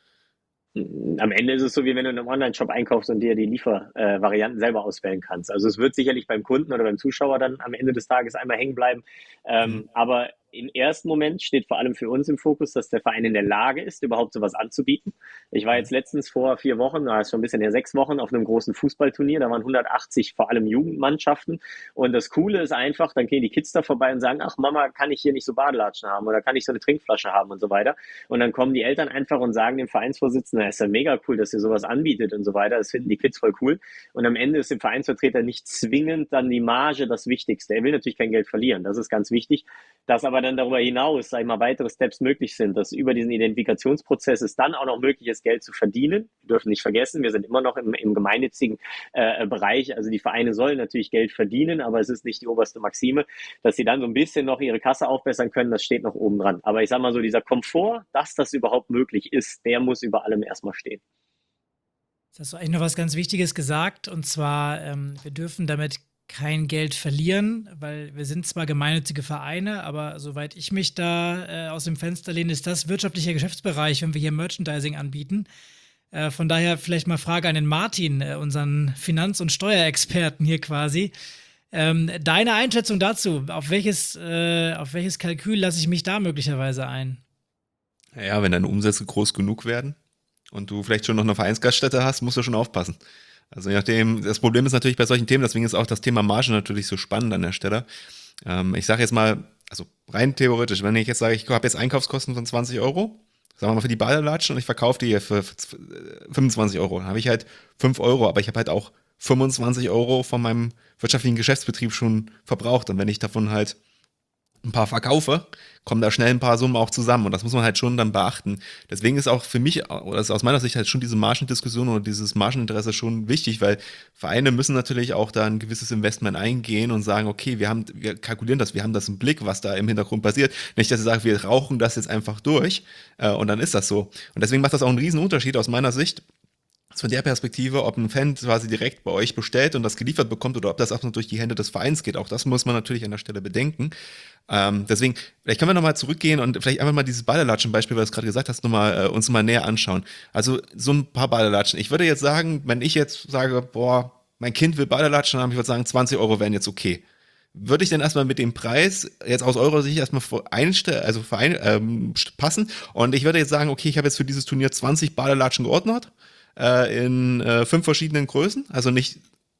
Am Ende ist es so, wie wenn du in einem Online-Shop einkaufst und dir die Liefervarianten selber auswählen kannst. Also es wird sicherlich beim Kunden oder beim Zuschauer dann am Ende des Tages einmal hängen bleiben. Mhm. Aber im ersten Moment steht vor allem für uns im Fokus, dass der Verein in der Lage ist, überhaupt sowas anzubieten. Ich war jetzt letztens vor 4 Wochen, ist schon ein bisschen her, 6 Wochen, auf einem großen Fußballturnier. Da waren 180 vor allem Jugendmannschaften. Und das Coole ist einfach, dann gehen die Kids da vorbei und sagen, ach Mama, kann ich hier nicht so Badelatschen haben oder kann ich so eine Trinkflasche haben und so weiter. Und dann kommen die Eltern einfach und sagen dem Vereinsvorsitzenden, ist ja mega cool, dass ihr sowas anbietet und so weiter. Das finden die Kids voll cool. Und am Ende ist dem Vereinsvertreter nicht zwingend dann die Marge das Wichtigste. Er will natürlich kein Geld verlieren, das ist ganz wichtig. Dass aber dann darüber hinaus, sag ich mal, weitere Steps möglich sind, dass über diesen Identifikationsprozess es dann auch noch möglich ist, Geld zu verdienen. Wir dürfen nicht vergessen, wir sind immer noch im gemeinnützigen Bereich. Also die Vereine sollen natürlich Geld verdienen, aber es ist nicht die oberste Maxime. Dass sie dann so ein bisschen noch ihre Kasse aufbessern können, das steht noch oben dran. Aber ich sag mal so, dieser Komfort, dass das überhaupt möglich ist, der muss über allem erstmal stehen. Jetzt hast du eigentlich noch was ganz Wichtiges gesagt, und zwar, wir dürfen damit kein Geld verlieren, weil wir sind zwar gemeinnützige Vereine, aber soweit ich mich da aus dem Fenster lehne, ist das wirtschaftlicher Geschäftsbereich, wenn wir hier Merchandising anbieten. Von daher vielleicht mal Frage an den Martin, unseren Finanz- und Steuerexperten hier quasi. Deine Einschätzung dazu, auf welches Kalkül lasse ich mich da möglicherweise ein? Ja, wenn deine Umsätze groß genug werden und du vielleicht schon noch eine Vereinsgaststätte hast, musst du schon aufpassen. Also je nachdem, das Problem ist natürlich bei solchen Themen, deswegen ist auch das Thema Marge natürlich so spannend an der Stelle. Ich sage jetzt mal, also rein theoretisch, wenn ich jetzt sage, ich habe jetzt Einkaufskosten von 20 Euro, sagen wir mal für die Badelatschen und ich verkaufe die für 25 Euro, dann habe ich halt 5 Euro, aber ich habe halt auch 25 Euro von meinem wirtschaftlichen Geschäftsbetrieb schon verbraucht. Und wenn ich davon halt ein paar verkaufe, kommen da schnell ein paar Summen auch zusammen und das muss man halt schon dann beachten. Deswegen ist auch für mich, oder ist aus meiner Sicht halt schon diese Margendiskussion oder dieses Margeninteresse schon wichtig, weil Vereine müssen natürlich auch da ein gewisses Investment eingehen und sagen, okay, wir kalkulieren das, wir haben das im Blick, was da im Hintergrund passiert. Nicht, dass sie sagen, wir rauchen das jetzt einfach durch und dann ist das so. Und deswegen macht das auch einen riesen Unterschied aus meiner Sicht, von der Perspektive, ob ein Fan quasi direkt bei euch bestellt und das geliefert bekommt oder ob das auch nur durch die Hände des Vereins geht. Auch das muss man natürlich an der Stelle bedenken. Deswegen, vielleicht können wir nochmal zurückgehen und vielleicht einfach mal dieses Badelatschen-Beispiel, weil du es gerade gesagt hast, uns mal näher anschauen. Also so ein paar Badelatschen. Ich würde jetzt sagen, wenn ich jetzt sage, boah, mein Kind will Badelatschen haben, ich würde sagen, 20 Euro wären jetzt okay. Würde ich denn erstmal mit dem Preis jetzt aus eurer Sicht erstmal passen? Und ich würde jetzt sagen, okay, ich habe jetzt für dieses Turnier 20 Badelatschen geordnet in 5 verschiedenen Größen, also nicht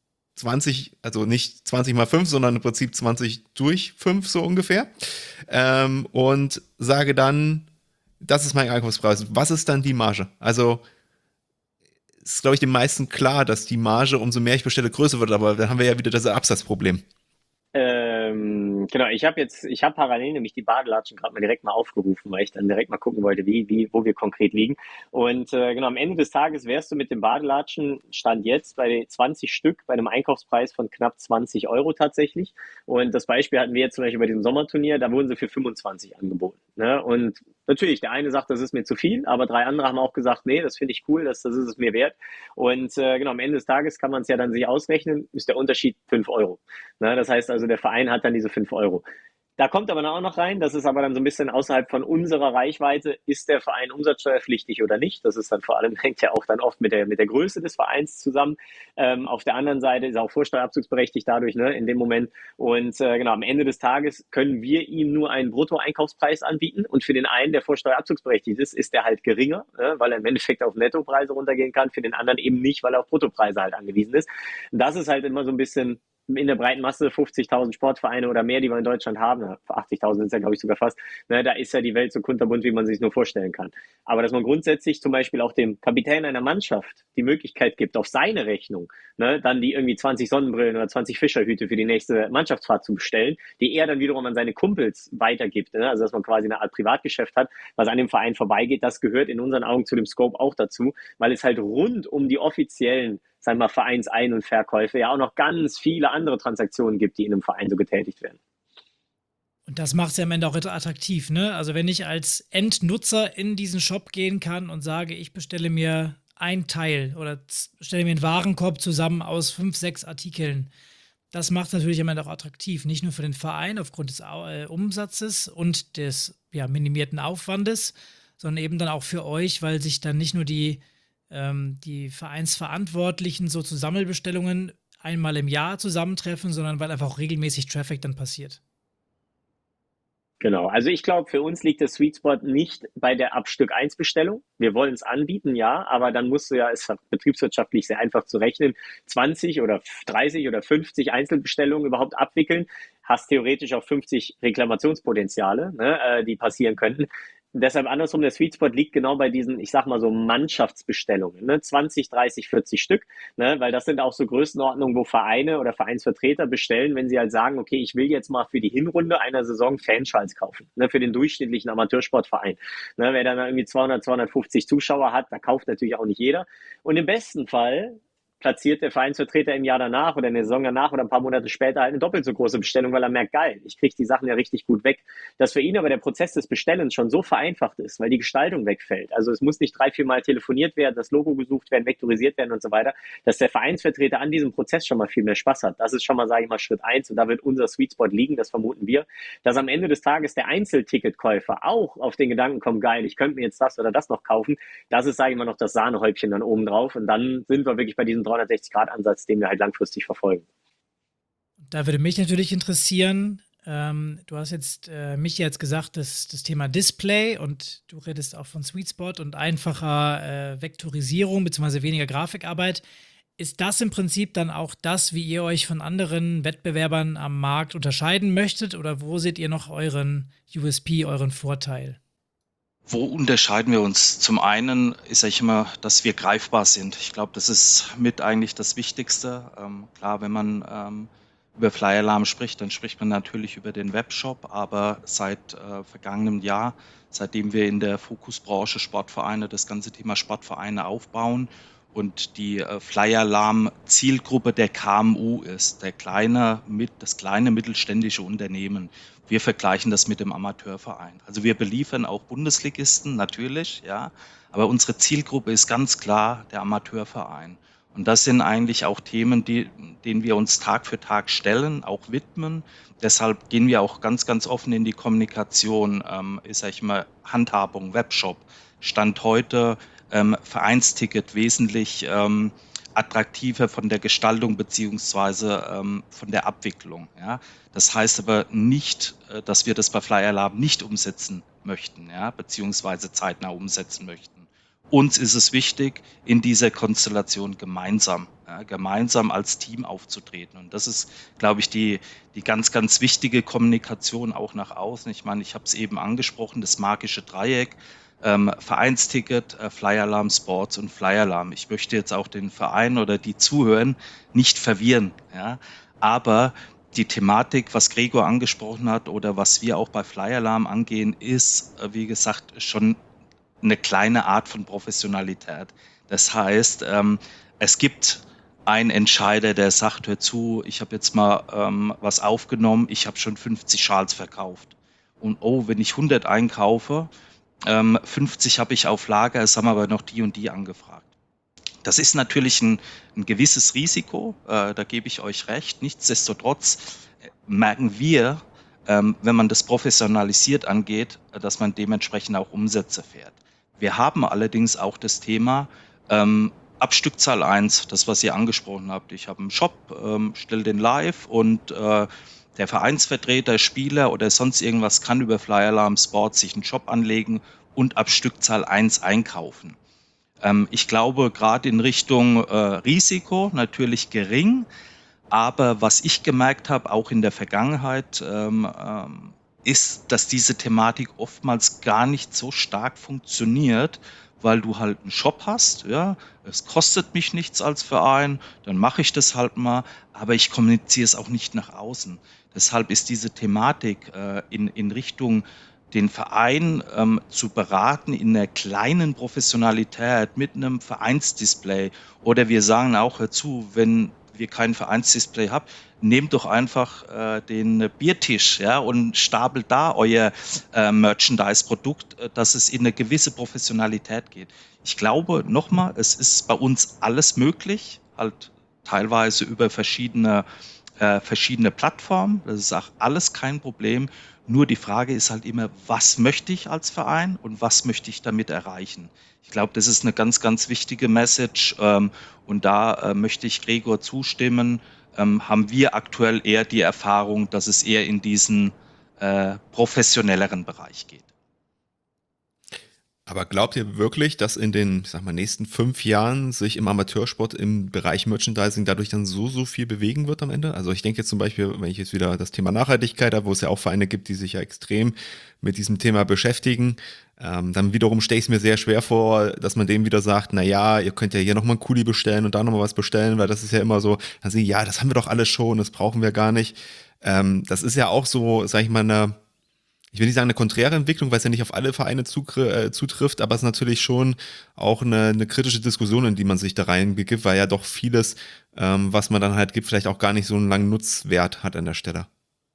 20 mal 5, sondern im Prinzip 20 durch 5 so ungefähr. Und sage dann, das ist mein Einkaufspreis. Was ist dann die Marge? Also ist, glaube ich, den meisten klar, dass die Marge, umso mehr ich bestelle, größer wird, aber dann haben wir ja wieder das Absatzproblem. Genau, ich habe parallel nämlich die Badelatschen gerade mal direkt mal aufgerufen, weil ich dann direkt mal gucken wollte, wo wir konkret liegen. Und genau, am Ende des Tages wärst du mit dem Badelatschen, Stand jetzt, bei 20 Stück bei einem Einkaufspreis von knapp 20 Euro tatsächlich. Und das Beispiel hatten wir jetzt zum Beispiel bei diesem Sommerturnier, da wurden sie für 25 angeboten. Ne? Und natürlich, der eine sagt, das ist mir zu viel, aber 3 andere haben auch gesagt, nee, das finde ich cool, das ist es mir wert. Und genau, am Ende des Tages kann man es ja dann sich ausrechnen, ist der Unterschied 5 Euro. Ne? Das heißt also, der Verein hat dann diese 5 Euro. Da kommt aber auch noch rein, das ist aber dann so ein bisschen außerhalb von unserer Reichweite, ist der Verein umsatzsteuerpflichtig oder nicht? Das ist dann vor allem, hängt ja auch dann oft mit der Größe des Vereins zusammen. Auf der anderen Seite ist er auch vorsteuerabzugsberechtigt dadurch, ne, in dem Moment. Und genau, am Ende des Tages können wir ihm nur einen Bruttoeinkaufspreis anbieten. Und für den einen, der vorsteuerabzugsberechtigt ist, ist der halt geringer, ne, weil er im Endeffekt auf Nettopreise runtergehen kann. Für den anderen eben nicht, weil er auf Bruttopreise halt angewiesen ist. Das ist halt immer so ein bisschen in der breiten Masse 50.000 Sportvereine oder mehr, die wir in Deutschland haben, 80.000 sind es ja, glaube ich, sogar fast, ne, da ist ja die Welt so kunterbunt, wie man sich nur vorstellen kann. Aber dass man grundsätzlich zum Beispiel auch dem Kapitän einer Mannschaft die Möglichkeit gibt, auf seine Rechnung, ne, dann die irgendwie 20 Sonnenbrillen oder 20 Fischerhüte für die nächste Mannschaftsfahrt zu bestellen, die er dann wiederum an seine Kumpels weitergibt, ne, also dass man quasi eine Art Privatgeschäft hat, was an dem Verein vorbeigeht, das gehört in unseren Augen zu dem Scope auch dazu, weil es halt rund um die offiziellen, sagen wir mal, Vereinsein- und Verkäufe ja auch noch ganz viele andere Transaktionen gibt, die in einem Verein so getätigt werden. Und das macht es ja am Ende auch attraktiv, ne? Also wenn ich als Endnutzer in diesen Shop gehen kann und sage, ich bestelle mir ein Teil oder stelle mir einen Warenkorb zusammen aus 5, 6 Artikeln, das macht es natürlich am Ende auch attraktiv. Nicht nur für den Verein aufgrund des Umsatzes und des minimierten Aufwandes, sondern eben dann auch für euch, weil sich dann nicht nur die Vereinsverantwortlichen so zu Sammelbestellungen einmal im Jahr zusammentreffen, sondern weil einfach auch regelmäßig Traffic dann passiert. Genau, also ich glaube, für uns liegt der Sweet Spot nicht bei der Abstück 1 Bestellung. Wir wollen es anbieten, ja, aber dann musst du ja, es ist betriebswirtschaftlich sehr einfach zu rechnen, 20 oder 30 oder 50 Einzelbestellungen überhaupt abwickeln, hast theoretisch auch 50 Reklamationspotenziale, ne, die passieren könnten. Deshalb andersrum, der Sweet Spot liegt genau bei diesen, ich sag mal so Mannschaftsbestellungen, ne? 20, 30, 40 Stück, ne? Weil das sind auch so Größenordnungen, wo Vereine oder Vereinsvertreter bestellen, wenn sie halt sagen, okay, ich will jetzt mal für die Hinrunde einer Saison Fanschals kaufen, ne? Für den durchschnittlichen Amateursportverein. Ne? Wer dann irgendwie 200, 250 Zuschauer hat, da kauft natürlich auch nicht jeder. Und im besten Fall platziert der Vereinsvertreter im Jahr danach oder in der Saison danach oder ein paar Monate später halt eine doppelt so große Bestellung, weil er merkt, geil, ich kriege die Sachen ja richtig gut weg. Dass für ihn aber der Prozess des Bestellens schon so vereinfacht ist, weil die Gestaltung wegfällt. Also es muss nicht 3, 4 Mal telefoniert werden, das Logo gesucht werden, vektorisiert werden und so weiter, dass der Vereinsvertreter an diesem Prozess schon mal viel mehr Spaß hat. Das ist schon mal, sage ich mal, Schritt 1 und da wird unser Sweet Spot liegen, das vermuten wir, dass am Ende des Tages der Einzelticketkäufer auch auf den Gedanken kommt, geil, ich könnte mir jetzt das oder das noch kaufen. Das ist, sage ich mal, noch das Sahnehäubchen dann oben drauf und dann sind wir wirklich bei diesem 360-Grad-Ansatz, den wir halt langfristig verfolgen. Da würde mich natürlich interessieren, du hast jetzt Michi jetzt gesagt, das Thema Display und du redest auch von Sweet Spot und einfacher Vektorisierung bzw. weniger Grafikarbeit. Ist das im Prinzip dann auch das, wie ihr euch von anderen Wettbewerbern am Markt unterscheiden möchtet oder wo seht ihr noch euren USP, euren Vorteil? Wo unterscheiden wir uns? Zum einen ist ja immer, dass wir greifbar sind. Ich glaube, das ist mit eigentlich das Wichtigste. Klar, wenn man über Flyer Alarm spricht, dann spricht man natürlich über den Webshop, aber seit vergangenem Jahr, seitdem wir in der Fokusbranche Sportvereine, das ganze Thema Sportvereine aufbauen und die Flyer Alarm Zielgruppe der KMU ist, das kleine mittelständische Unternehmen. Wir vergleichen das mit dem Amateurverein. Also wir beliefern auch Bundesligisten natürlich, ja, aber unsere Zielgruppe ist ganz klar der Amateurverein. Und das sind eigentlich auch Themen, denen wir uns Tag für Tag stellen, auch widmen. Deshalb gehen wir auch ganz, ganz offen in die Kommunikation, sag ich mal, Handhabung, Webshop. Stand heute Vereinsticket wesentlich attraktiver von der Gestaltung beziehungsweise von der Abwicklung. Ja. Das heißt aber nicht, dass wir das bei Flyer Alarm nicht umsetzen möchten, ja, beziehungsweise zeitnah umsetzen möchten. Uns ist es wichtig, in dieser Konstellation gemeinsam als Team aufzutreten. Und das ist, glaube ich, die ganz, ganz wichtige Kommunikation auch nach außen. Ich meine, ich habe es eben angesprochen, das magische Dreieck. Vereinsticket, Flyer Alarm Sports und Flyer Alarm. Ich möchte jetzt auch den Verein oder die zuhören nicht verwirren. Ja? Aber die Thematik, was Gregor angesprochen hat oder was wir auch bei Flyer Alarm angehen, ist, wie gesagt, schon eine kleine Art von Professionalität. Das heißt, es gibt einen Entscheider, der sagt, hör zu, ich habe jetzt mal was aufgenommen, ich habe schon 50 Schals verkauft. Und oh, wenn ich 100 einkaufe, 50 habe ich auf Lager, es haben aber noch die und die angefragt. Das ist natürlich ein gewisses Risiko, da gebe ich euch recht. Nichtsdestotrotz merken wir, wenn man das professionalisiert angeht, dass man dementsprechend auch Umsätze fährt. Wir haben allerdings auch das Thema Abstückzahl 1, das, was ihr angesprochen habt. Ich habe einen Shop, stelle den live und der Vereinsvertreter, Spieler oder sonst irgendwas kann über Flyer Alarm Sport sich einen Shop anlegen und ab Stückzahl 1 einkaufen. Ich glaube, gerade in Richtung Risiko natürlich gering, aber was ich gemerkt habe, auch in der Vergangenheit, ist, dass diese Thematik oftmals gar nicht so stark funktioniert, weil du halt einen Shop hast, ja, es kostet mich nichts als Verein, dann mache ich das halt mal, aber ich kommuniziere es auch nicht nach außen. Deshalb ist diese Thematik in Richtung den Verein zu beraten in einer kleinen Professionalität mit einem Vereinsdisplay oder wir sagen auch dazu, wenn wir kein Vereinsdisplay habt, nehmt doch einfach den Biertisch, ja, und stapelt da euer Merchandise-Produkt, dass es in eine gewisse Professionalität geht. Ich glaube, nochmal, es ist bei uns alles möglich, halt teilweise über verschiedene Plattformen. Das ist auch alles kein Problem. Nur die Frage ist halt immer, was möchte ich als Verein und was möchte ich damit erreichen? Ich glaube, das ist eine ganz, ganz wichtige Message und da möchte ich Gregor zustimmen. Haben wir aktuell eher die Erfahrung, dass es eher in diesen professionelleren Bereich geht. Aber glaubt ihr wirklich, dass in den, ich sag mal, nächsten 5 Jahren sich im Amateursport im Bereich Merchandising dadurch dann so viel bewegen wird am Ende? Also ich denke jetzt zum Beispiel, wenn ich jetzt wieder das Thema Nachhaltigkeit habe, wo es ja auch Vereine gibt, die sich ja extrem mit diesem Thema beschäftigen, dann wiederum stelle ich es mir sehr schwer vor, dass man dem wieder sagt, na ja, ihr könnt ja hier nochmal einen Kuli bestellen und da nochmal was bestellen, weil das ist ja immer so, also ja, das haben wir doch alles schon, das brauchen wir gar nicht. Das ist ja auch so, sag ich mal, ich will nicht sagen eine konträre Entwicklung, weil es ja nicht auf alle Vereine zutrifft, aber es ist natürlich schon auch eine kritische Diskussion, in die man sich da reinbegibt, weil ja doch vieles, was man dann halt gibt, vielleicht auch gar nicht so einen langen Nutzwert hat an der Stelle.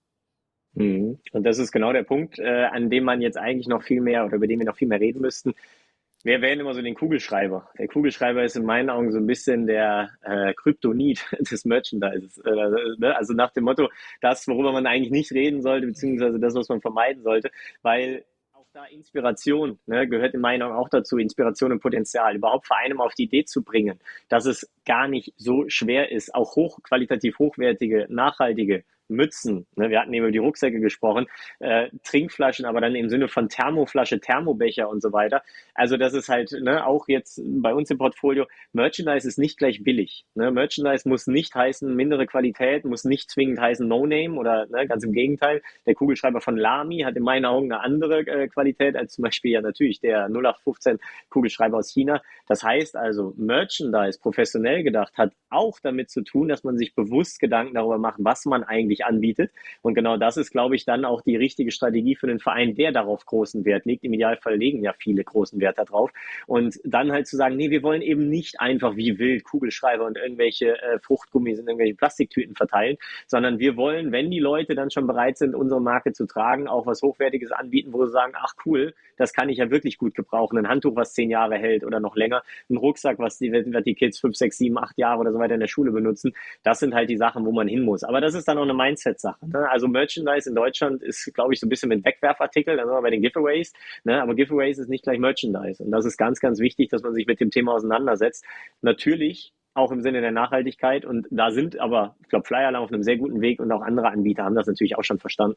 Und das ist genau der Punkt, an dem man jetzt eigentlich noch viel mehr oder über den wir noch viel mehr reden müssten. Wir erwähnen immer so den Kugelschreiber. Der Kugelschreiber ist in meinen Augen so ein bisschen der Kryptonit des Merchandises. Also nach dem Motto, das, worüber man eigentlich nicht reden sollte, beziehungsweise das, was man vermeiden sollte, weil auch da Inspiration, ne, gehört in meinen Augen auch dazu, Inspiration und Potenzial, überhaupt vor einem auf die Idee zu bringen, dass es gar nicht so schwer ist, auch qualitativ hochwertige, nachhaltige Mützen, ne, wir hatten eben über die Rucksäcke gesprochen, Trinkflaschen, aber dann im Sinne von Thermoflasche, Thermobecher und so weiter. Also das ist halt, ne, auch jetzt bei uns im Portfolio, Merchandise ist nicht gleich billig. Ne? Merchandise muss nicht heißen mindere Qualität, muss nicht zwingend heißen No-Name oder ne, ganz im Gegenteil. Der Kugelschreiber von Lamy hat in meinen Augen eine andere Qualität als zum Beispiel ja natürlich der 0815 Kugelschreiber aus China. Das heißt also, Merchandise, professionell gedacht, hat auch damit zu tun, dass man sich bewusst Gedanken darüber macht, was man eigentlich anbietet. Und genau das ist, glaube ich, dann auch die richtige Strategie für den Verein, der darauf großen Wert legt. Im Idealfall legen ja viele großen Wert darauf. Und dann halt zu sagen, nee, wir wollen eben nicht einfach wie wild Kugelschreiber und irgendwelche Fruchtgummis in irgendwelche Plastiktüten verteilen, sondern wir wollen, wenn die Leute dann schon bereit sind, unsere Marke zu tragen, auch was Hochwertiges anbieten, wo sie sagen, ach cool, das kann ich ja wirklich gut gebrauchen. Ein Handtuch, was 10 Jahre hält oder noch länger, ein Rucksack, was die Kids 5, 6, 7, 8 Jahre oder so weiter in der Schule benutzen. Das sind halt die Sachen, wo man hin muss. Aber das ist dann auch eine Mindset-Sache. Ne? Also Merchandise in Deutschland ist, glaube ich, so ein bisschen mit Wegwerfartikel, dann sind wir bei den Giveaways. Ne? Aber Giveaways ist nicht gleich Merchandise. Und das ist ganz, ganz wichtig, dass man sich mit dem Thema auseinandersetzt. Natürlich auch im Sinne der Nachhaltigkeit. Und da sind aber, ich glaube, Flyerland auf einem sehr guten Weg und auch andere Anbieter haben das natürlich auch schon verstanden.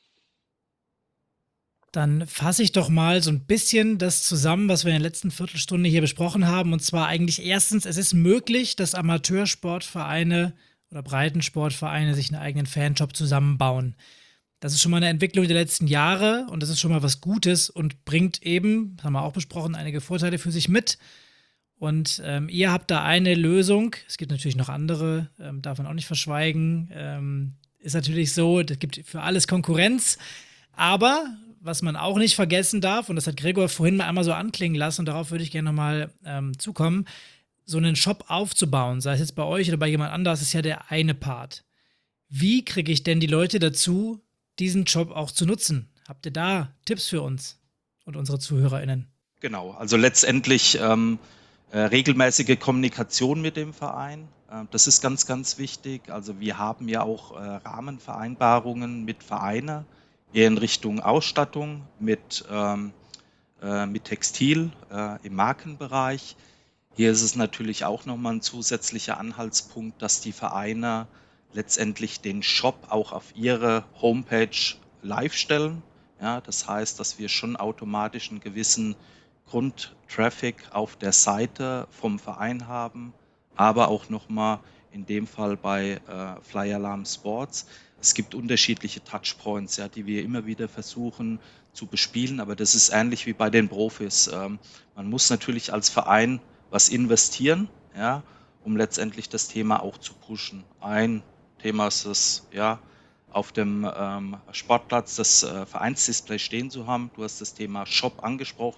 Dann fasse ich doch mal so ein bisschen das zusammen, was wir in der letzten Viertelstunde hier besprochen haben. Und zwar eigentlich erstens, es ist möglich, dass Amateursportvereine oder Breitensportvereine sich einen eigenen Fanshop zusammenbauen. Das ist schon mal eine Entwicklung der letzten Jahre und das ist schon mal was Gutes und bringt eben, das haben wir auch besprochen, einige Vorteile für sich mit. Und ihr habt da eine Lösung. Es gibt natürlich noch andere, darf man auch nicht verschweigen. Ist natürlich so, es gibt für alles Konkurrenz. Aber was man auch nicht vergessen darf, und das hat Gregor vorhin mal einmal so anklingen lassen, und darauf würde ich gerne nochmal zukommen, so einen Shop aufzubauen, sei es jetzt bei euch oder bei jemand anders, ist ja der eine Part. Wie kriege ich denn die Leute dazu, diesen Shop auch zu nutzen? Habt ihr da Tipps für uns und unsere ZuhörerInnen? Genau, also letztendlich regelmäßige Kommunikation mit dem Verein. Das ist ganz, ganz wichtig. Also wir haben ja auch Rahmenvereinbarungen mit Vereinen, eher in Richtung Ausstattung, mit Textil im Markenbereich. Hier ist es natürlich auch nochmal ein zusätzlicher Anhaltspunkt, dass die Vereine letztendlich den Shop auch auf ihre Homepage live stellen. Ja, das heißt, dass wir schon automatisch einen gewissen Grundtraffic auf der Seite vom Verein haben, aber auch nochmal in dem Fall bei Fly Alarm Sports. Es gibt unterschiedliche Touchpoints, ja, die wir immer wieder versuchen zu bespielen, aber das ist ähnlich wie bei den Profis. Man muss natürlich als Verein was investieren, ja, um letztendlich das Thema auch zu pushen. Ein Thema ist es, ja, auf dem Sportplatz das Vereinsdisplay stehen zu haben. Du hast das Thema Shop angesprochen.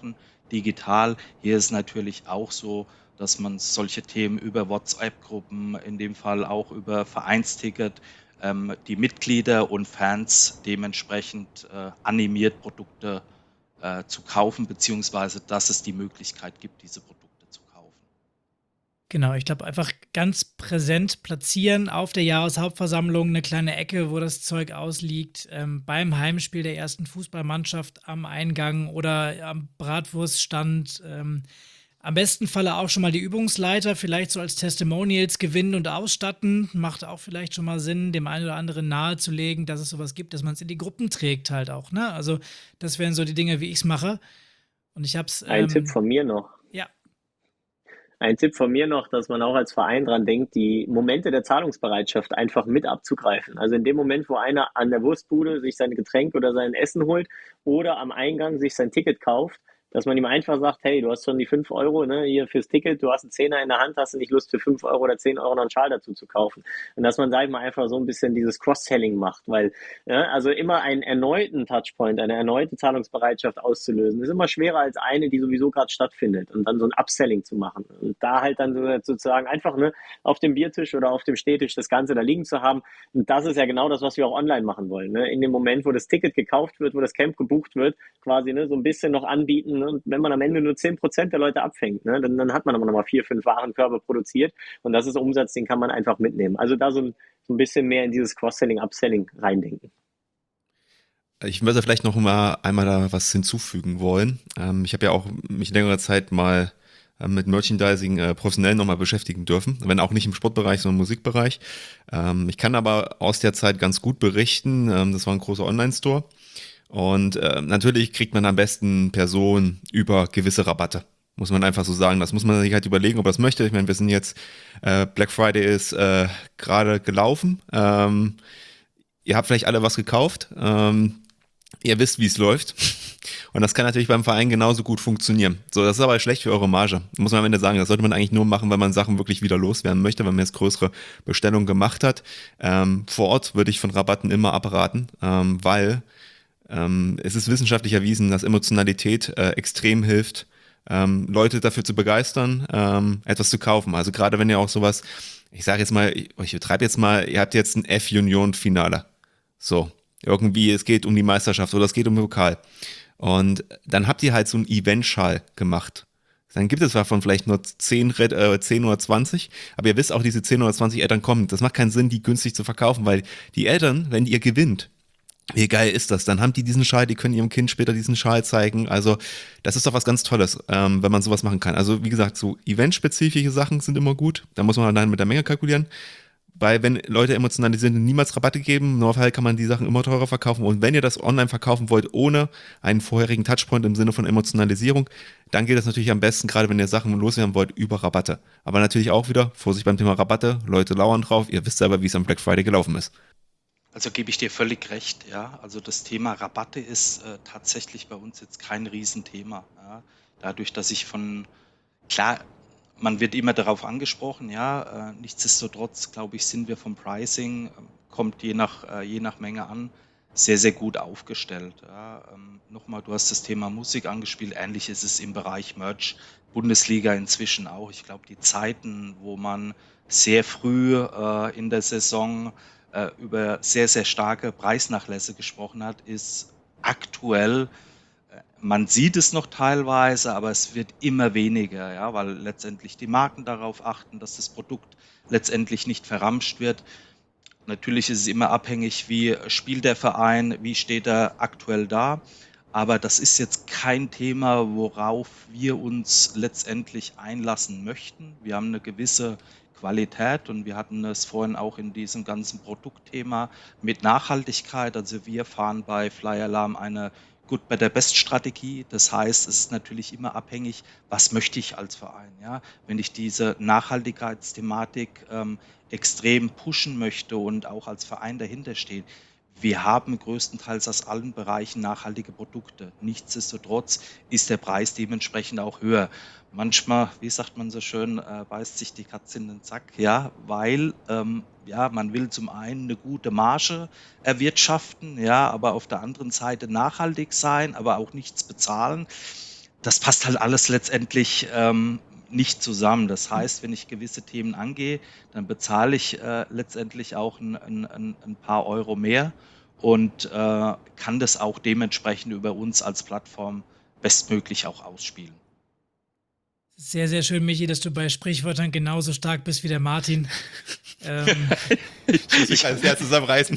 digital. Hier ist natürlich auch so, dass man solche Themen über WhatsApp-Gruppen, in dem Fall auch über Vereinsticket, die Mitglieder und Fans dementsprechend animiert, Produkte zu kaufen, beziehungsweise dass es die Möglichkeit gibt, diese Produkte zu kaufen. Genau, ich glaube, einfach ganz präsent platzieren auf der Jahreshauptversammlung eine kleine Ecke, wo das Zeug ausliegt, beim Heimspiel der ersten Fußballmannschaft am Eingang oder am Bratwurststand. Am besten Falle auch schon mal die Übungsleiter vielleicht so als Testimonials gewinnen und ausstatten. Macht auch vielleicht schon mal Sinn, dem einen oder anderen nahezulegen, dass es sowas gibt, dass man es in die Gruppen trägt halt auch, ne? Also, das wären so die Dinge, wie ich es mache. Und ich habe es, Ein Tipp von mir noch. ja, Ein Tipp von mir noch, dass man auch als Verein dran denkt, die Momente der Zahlungsbereitschaft einfach mit abzugreifen. Also in dem Moment, wo einer an der Wurstbude sich sein Getränk oder sein Essen holt oder am Eingang sich sein Ticket kauft, dass man ihm einfach sagt, hey, du hast schon die 5 Euro, ne, hier fürs Ticket, du hast einen Zehner in der Hand, hast du nicht Lust für 5 Euro oder 10 Euro noch einen Schal dazu zu kaufen. Und dass man, sag ich mal, einfach so ein bisschen dieses Cross-Selling macht, weil, ja, also immer einen erneuten Touchpoint, eine erneute Zahlungsbereitschaft auszulösen, ist immer schwerer als eine, die sowieso gerade stattfindet und dann so ein Upselling zu machen. Und da halt dann sozusagen einfach, ne, auf dem Biertisch oder auf dem Stehtisch das Ganze da liegen zu haben. Und das ist ja genau das, was wir auch online machen wollen. Ne? In dem Moment, wo das Ticket gekauft wird, wo das Camp gebucht wird, quasi, ne, so ein bisschen noch anbieten. Ne? Und wenn man am Ende nur 10% der Leute abfängt, ne, dann hat man aber nochmal 4, 5 Warenkörbe produziert. Und das ist Umsatz, den kann man einfach mitnehmen. Also da so ein bisschen mehr in dieses Cross-Selling, Upselling reindenken. Ich würde vielleicht noch mal einmal da was hinzufügen wollen. Ich habe ja auch mich längere Zeit mal mit Merchandising professionell nochmal beschäftigen dürfen, wenn auch nicht im Sportbereich, sondern im Musikbereich. Ich kann aber aus der Zeit ganz gut berichten, das war ein großer Online-Store und natürlich kriegt man am besten Personen über gewisse Rabatte. Muss man einfach so sagen. Das muss man sich halt überlegen, ob er das möchte. Ich meine, wir sind jetzt, Black Friday ist gerade gelaufen. Ihr habt vielleicht alle was gekauft. Ihr wisst, wie es läuft. Und das kann natürlich beim Verein genauso gut funktionieren. So, das ist aber schlecht für eure Marge. Muss man am Ende sagen. Das sollte man eigentlich nur machen, wenn man Sachen wirklich wieder loswerden möchte, wenn man jetzt größere Bestellungen gemacht hat. Vor Ort würde ich von Rabatten immer abraten, weil es ist wissenschaftlich erwiesen, dass Emotionalität extrem hilft, Leute dafür zu begeistern, etwas zu kaufen. Also gerade wenn ihr auch sowas, ich sage jetzt mal, ich betreibe jetzt mal, ihr habt jetzt ein F-Union-Finale. So, irgendwie, es geht um die Meisterschaft oder es geht um den Pokal. Und dann habt ihr halt so einen Event-Schal gemacht. Dann gibt es davon vielleicht nur 10 oder 20, aber ihr wisst auch, diese 10 oder 20 Eltern kommen. Das macht keinen Sinn, die günstig zu verkaufen, weil die Eltern, wenn ihr gewinnt, wie geil ist das? Dann haben die diesen Schal, die können ihrem Kind später diesen Schal zeigen. Also das ist doch was ganz Tolles, wenn man sowas machen kann. Also wie gesagt, so eventspezifische Sachen sind immer gut. Da muss man dann mit der Menge kalkulieren. Weil wenn Leute emotional sind, niemals Rabatte geben, im Normalfall kann man die Sachen immer teurer verkaufen. Und wenn ihr das online verkaufen wollt, ohne einen vorherigen Touchpoint im Sinne von Emotionalisierung, dann geht das natürlich am besten, gerade wenn ihr Sachen loswerden wollt, über Rabatte. Aber natürlich auch wieder, Vorsicht beim Thema Rabatte, Leute lauern drauf, ihr wisst selber, wie es am Black Friday gelaufen ist. Also gebe ich dir völlig recht, ja. Also das Thema Rabatte ist tatsächlich bei uns jetzt kein Riesenthema. Ja. Dadurch, dass ich klar, man wird immer darauf angesprochen, ja. Nichtsdestotrotz, glaube ich, sind wir vom Pricing, kommt je nach Menge an, sehr, sehr gut aufgestellt. Ja. Nochmal, du hast das Thema Musik angespielt, ähnlich ist es im Bereich Merch, Bundesliga inzwischen auch. Ich glaube, die Zeiten, wo man sehr früh in der Saison über sehr, sehr starke Preisnachlässe gesprochen hat, ist aktuell, man sieht es noch teilweise, aber es wird immer weniger, ja, weil letztendlich die Marken darauf achten, dass das Produkt letztendlich nicht verramscht wird. Natürlich ist es immer abhängig, wie spielt der Verein, wie steht er aktuell da. Aber das ist jetzt kein Thema, worauf wir uns letztendlich einlassen möchten. Wir haben eine gewisse Qualität und wir hatten es vorhin auch in diesem ganzen Produktthema mit Nachhaltigkeit. Also wir fahren bei Fly Alarm eine Good, Better, Best Strategie. Das heißt, es ist natürlich immer abhängig, was möchte ich als Verein. Ja? Wenn ich diese Nachhaltigkeitsthematik extrem pushen möchte und auch als Verein dahinter steht, wir haben größtenteils aus allen Bereichen nachhaltige Produkte. Nichtsdestotrotz ist der Preis dementsprechend auch höher. Manchmal, wie sagt man so schön, beißt sich die Katze in den Sack, ja, weil ja, man will zum einen eine gute Marge erwirtschaften, ja, aber auf der anderen Seite nachhaltig sein, aber auch nichts bezahlen. das passt halt alles letztendlich nicht zusammen. Das heißt, wenn ich gewisse Themen angehe, dann bezahle ich letztendlich auch ein paar Euro mehr und kann das auch dementsprechend über uns als Plattform bestmöglich auch ausspielen. Sehr, sehr schön, Michi, dass du bei Sprichwörtern genauso stark bist wie der Martin. Ich kann das Herz zusammenreißen.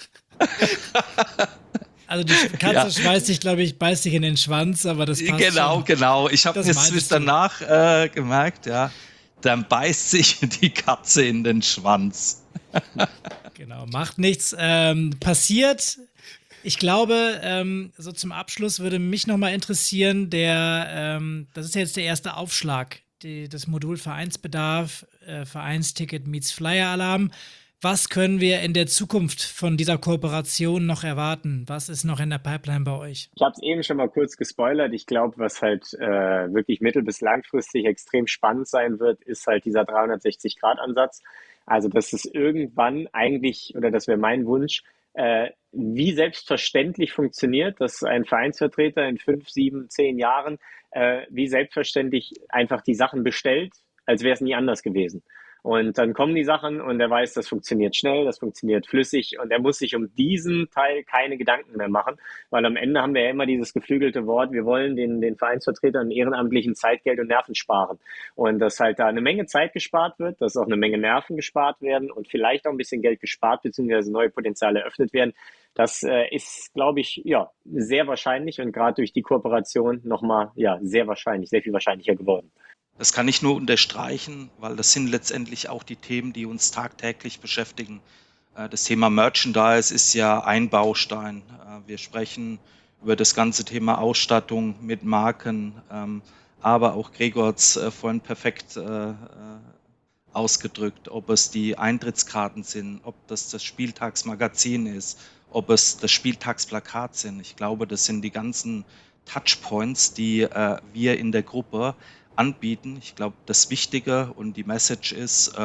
Also die Katze schmeißt sich, glaube ich, beißt sich in den Schwanz, aber das passt schon. Genau. Ich habe jetzt bis danach gemerkt, ja, dann beißt sich die Katze in den Schwanz. Genau, macht nichts. Passiert. Ich glaube, so zum Abschluss würde mich nochmal interessieren, das ist ja jetzt der erste Aufschlag, das Modul Vereinsbedarf, Vereinsticket meets Flyer-Alarm. Was können wir in der Zukunft von dieser Kooperation noch erwarten? Was ist noch in der Pipeline bei euch? Ich habe es eben schon mal kurz gespoilert. Ich glaube, was halt wirklich mittel- bis langfristig extrem spannend sein wird, ist halt dieser 360-Grad-Ansatz. Also, dass es irgendwann eigentlich, oder das wäre mein Wunsch, wie selbstverständlich funktioniert, dass ein Vereinsvertreter in 5, 7, 10 Jahren wie selbstverständlich einfach die Sachen bestellt, als wäre es nie anders gewesen. Und dann kommen die Sachen und er weiß, das funktioniert schnell, das funktioniert flüssig und er muss sich um diesen Teil keine Gedanken mehr machen, weil am Ende haben wir ja immer dieses geflügelte Wort, wir wollen den Vereinsvertretern Ehrenamtlichen Zeitgeld und Nerven sparen. Und dass halt da eine Menge Zeit gespart wird, dass auch eine Menge Nerven gespart werden und vielleicht auch ein bisschen Geld gespart bzw. neue Potenziale eröffnet werden. Das ist, glaube ich, ja, sehr wahrscheinlich und gerade durch die Kooperation nochmal, ja, sehr wahrscheinlich, sehr viel wahrscheinlicher geworden. Das kann ich nur unterstreichen, weil das sind letztendlich auch die Themen, die uns tagtäglich beschäftigen. Das Thema Merchandise ist ja ein Baustein. Wir sprechen über das ganze Thema Ausstattung mit Marken, aber auch Gregor hat es vorhin perfekt ausgedrückt, ob es die Eintrittskarten sind, ob das Spieltagsmagazin ist, ob es das Spieltagsplakat sind. Ich glaube, das sind die ganzen Touchpoints, die wir in der Gruppe anbieten. Ich glaube, das Wichtige und die Message ist,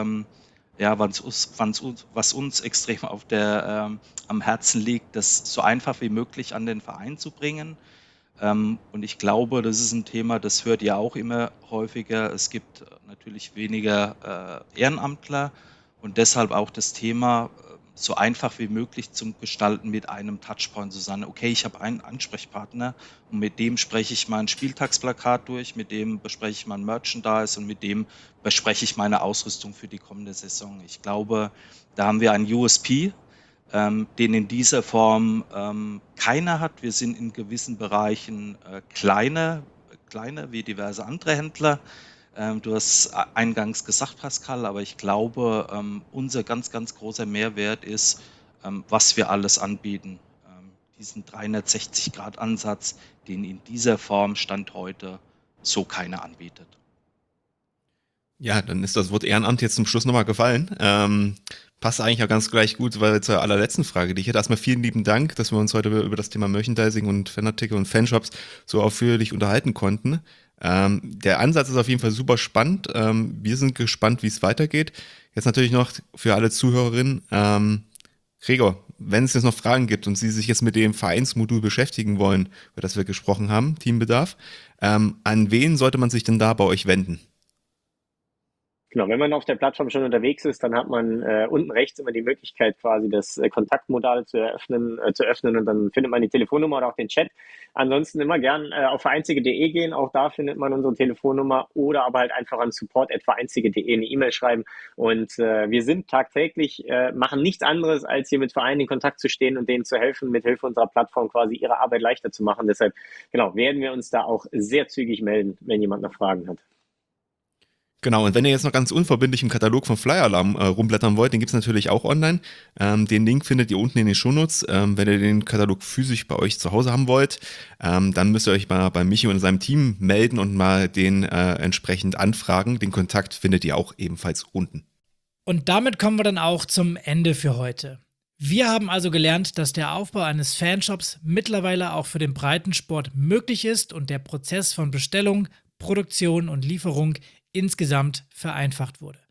was uns extrem am Herzen liegt, das so einfach wie möglich an den Verein zu bringen. Und ich glaube, das ist ein Thema, das hört ihr auch immer häufiger. Es gibt natürlich weniger Ehrenamtler und deshalb auch das Thema so einfach wie möglich zum Gestalten mit einem Touchpoint zu sagen, okay, ich habe einen Ansprechpartner und mit dem spreche ich mein Spieltagsplakat durch, mit dem bespreche ich mein Merchandise und mit dem bespreche ich meine Ausrüstung für die kommende Saison. Ich glaube, da haben wir einen USP, den in dieser Form keiner hat. Wir sind in gewissen Bereichen kleiner wie diverse andere Händler. Du hast eingangs gesagt, Pascal, aber ich glaube, unser ganz, ganz großer Mehrwert ist, was wir alles anbieten. Diesen 360-Grad-Ansatz, den in dieser Form Stand heute so keiner anbietet. Ja, dann ist das Wort Ehrenamt jetzt zum Schluss nochmal gefallen. Passt eigentlich auch ganz gleich gut, weil zur allerletzten Frage, die ich hätte. Erstmal vielen lieben Dank, dass wir uns heute über das Thema Merchandising und Fanartikel und Fanshops so ausführlich unterhalten konnten. Der Ansatz ist auf jeden Fall super spannend. Wir sind gespannt, wie es weitergeht. Jetzt natürlich noch für alle Zuhörerinnen, Gregor, wenn es jetzt noch Fragen gibt und Sie sich jetzt mit dem Vereinsmodul beschäftigen wollen, über das wir gesprochen haben, Teambedarf, an wen sollte man sich denn da bei euch wenden? Genau, wenn man auf der Plattform schon unterwegs ist, dann hat man unten rechts immer die Möglichkeit, quasi das Kontaktmodal zu öffnen und dann findet man die Telefonnummer oder auch den Chat. Ansonsten immer gern auf vereinzige.de gehen, auch da findet man unsere Telefonnummer oder aber halt einfach an support@vereinzige.de eine E-Mail schreiben. Und wir sind tagtäglich, machen nichts anderes, als hier mit Vereinen in Kontakt zu stehen und denen zu helfen, mit Hilfe unserer Plattform quasi ihre Arbeit leichter zu machen. Deshalb, genau, werden wir uns da auch sehr zügig melden, wenn jemand noch Fragen hat. Genau, und wenn ihr jetzt noch ganz unverbindlich im Katalog von Flyer Alarm rumblättern wollt, den gibt's natürlich auch online. Den Link findet ihr unten in den Shownotes. Wenn ihr den Katalog physisch bei euch zu Hause haben wollt, dann müsst ihr euch mal bei Michi und seinem Team melden und mal den entsprechend anfragen. Den Kontakt findet ihr auch ebenfalls unten. Und damit kommen wir dann auch zum Ende für heute. Wir haben also gelernt, dass der Aufbau eines Fanshops mittlerweile auch für den Breitensport möglich ist und der Prozess von Bestellung, Produktion und Lieferung insgesamt vereinfacht wurde.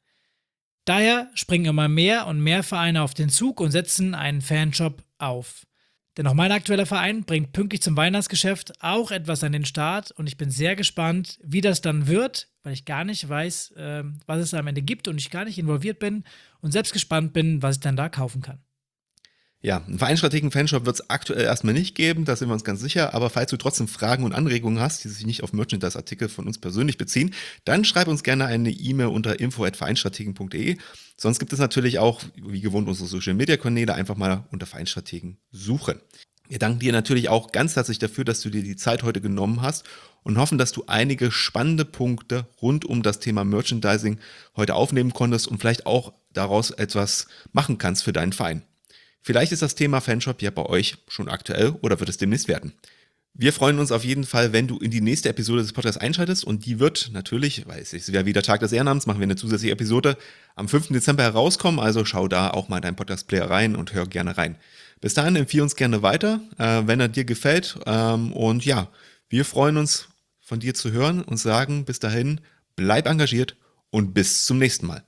Daher springen immer mehr und mehr Vereine auf den Zug und setzen einen Fanshop auf. Denn auch mein aktueller Verein bringt pünktlich zum Weihnachtsgeschäft auch etwas an den Start und ich bin sehr gespannt, wie das dann wird, weil ich gar nicht weiß, was es am Ende gibt und ich gar nicht involviert bin und selbst gespannt bin, was ich dann da kaufen kann. Ja, einen Vereinsstrategen-Fanshop wird es aktuell erstmal nicht geben, da sind wir uns ganz sicher. Aber falls du trotzdem Fragen und Anregungen hast, die sich nicht auf Merchandise-Artikel von uns persönlich beziehen, dann schreib uns gerne eine E-Mail unter info@vereinsstrategen.de. Sonst gibt es natürlich auch, wie gewohnt, unsere Social-Media-Kanäle. Einfach mal unter Vereinsstrategen suchen. Wir danken dir natürlich auch ganz herzlich dafür, dass du dir die Zeit heute genommen hast und hoffen, dass du einige spannende Punkte rund um das Thema Merchandising heute aufnehmen konntest und vielleicht auch daraus etwas machen kannst für deinen Verein. Vielleicht ist das Thema Fanshop ja bei euch schon aktuell oder wird es demnächst werden. Wir freuen uns auf jeden Fall, wenn du in die nächste Episode des Podcasts einschaltest und die wird natürlich, weil es ist ja wieder Tag des Ehrenamts, machen wir eine zusätzliche Episode am 5. Dezember herauskommen, also schau da auch mal in deinen Podcast-Player rein und hör gerne rein. Bis dahin empfehle uns gerne weiter, wenn er dir gefällt und ja, wir freuen uns von dir zu hören und sagen bis dahin, bleib engagiert und bis zum nächsten Mal.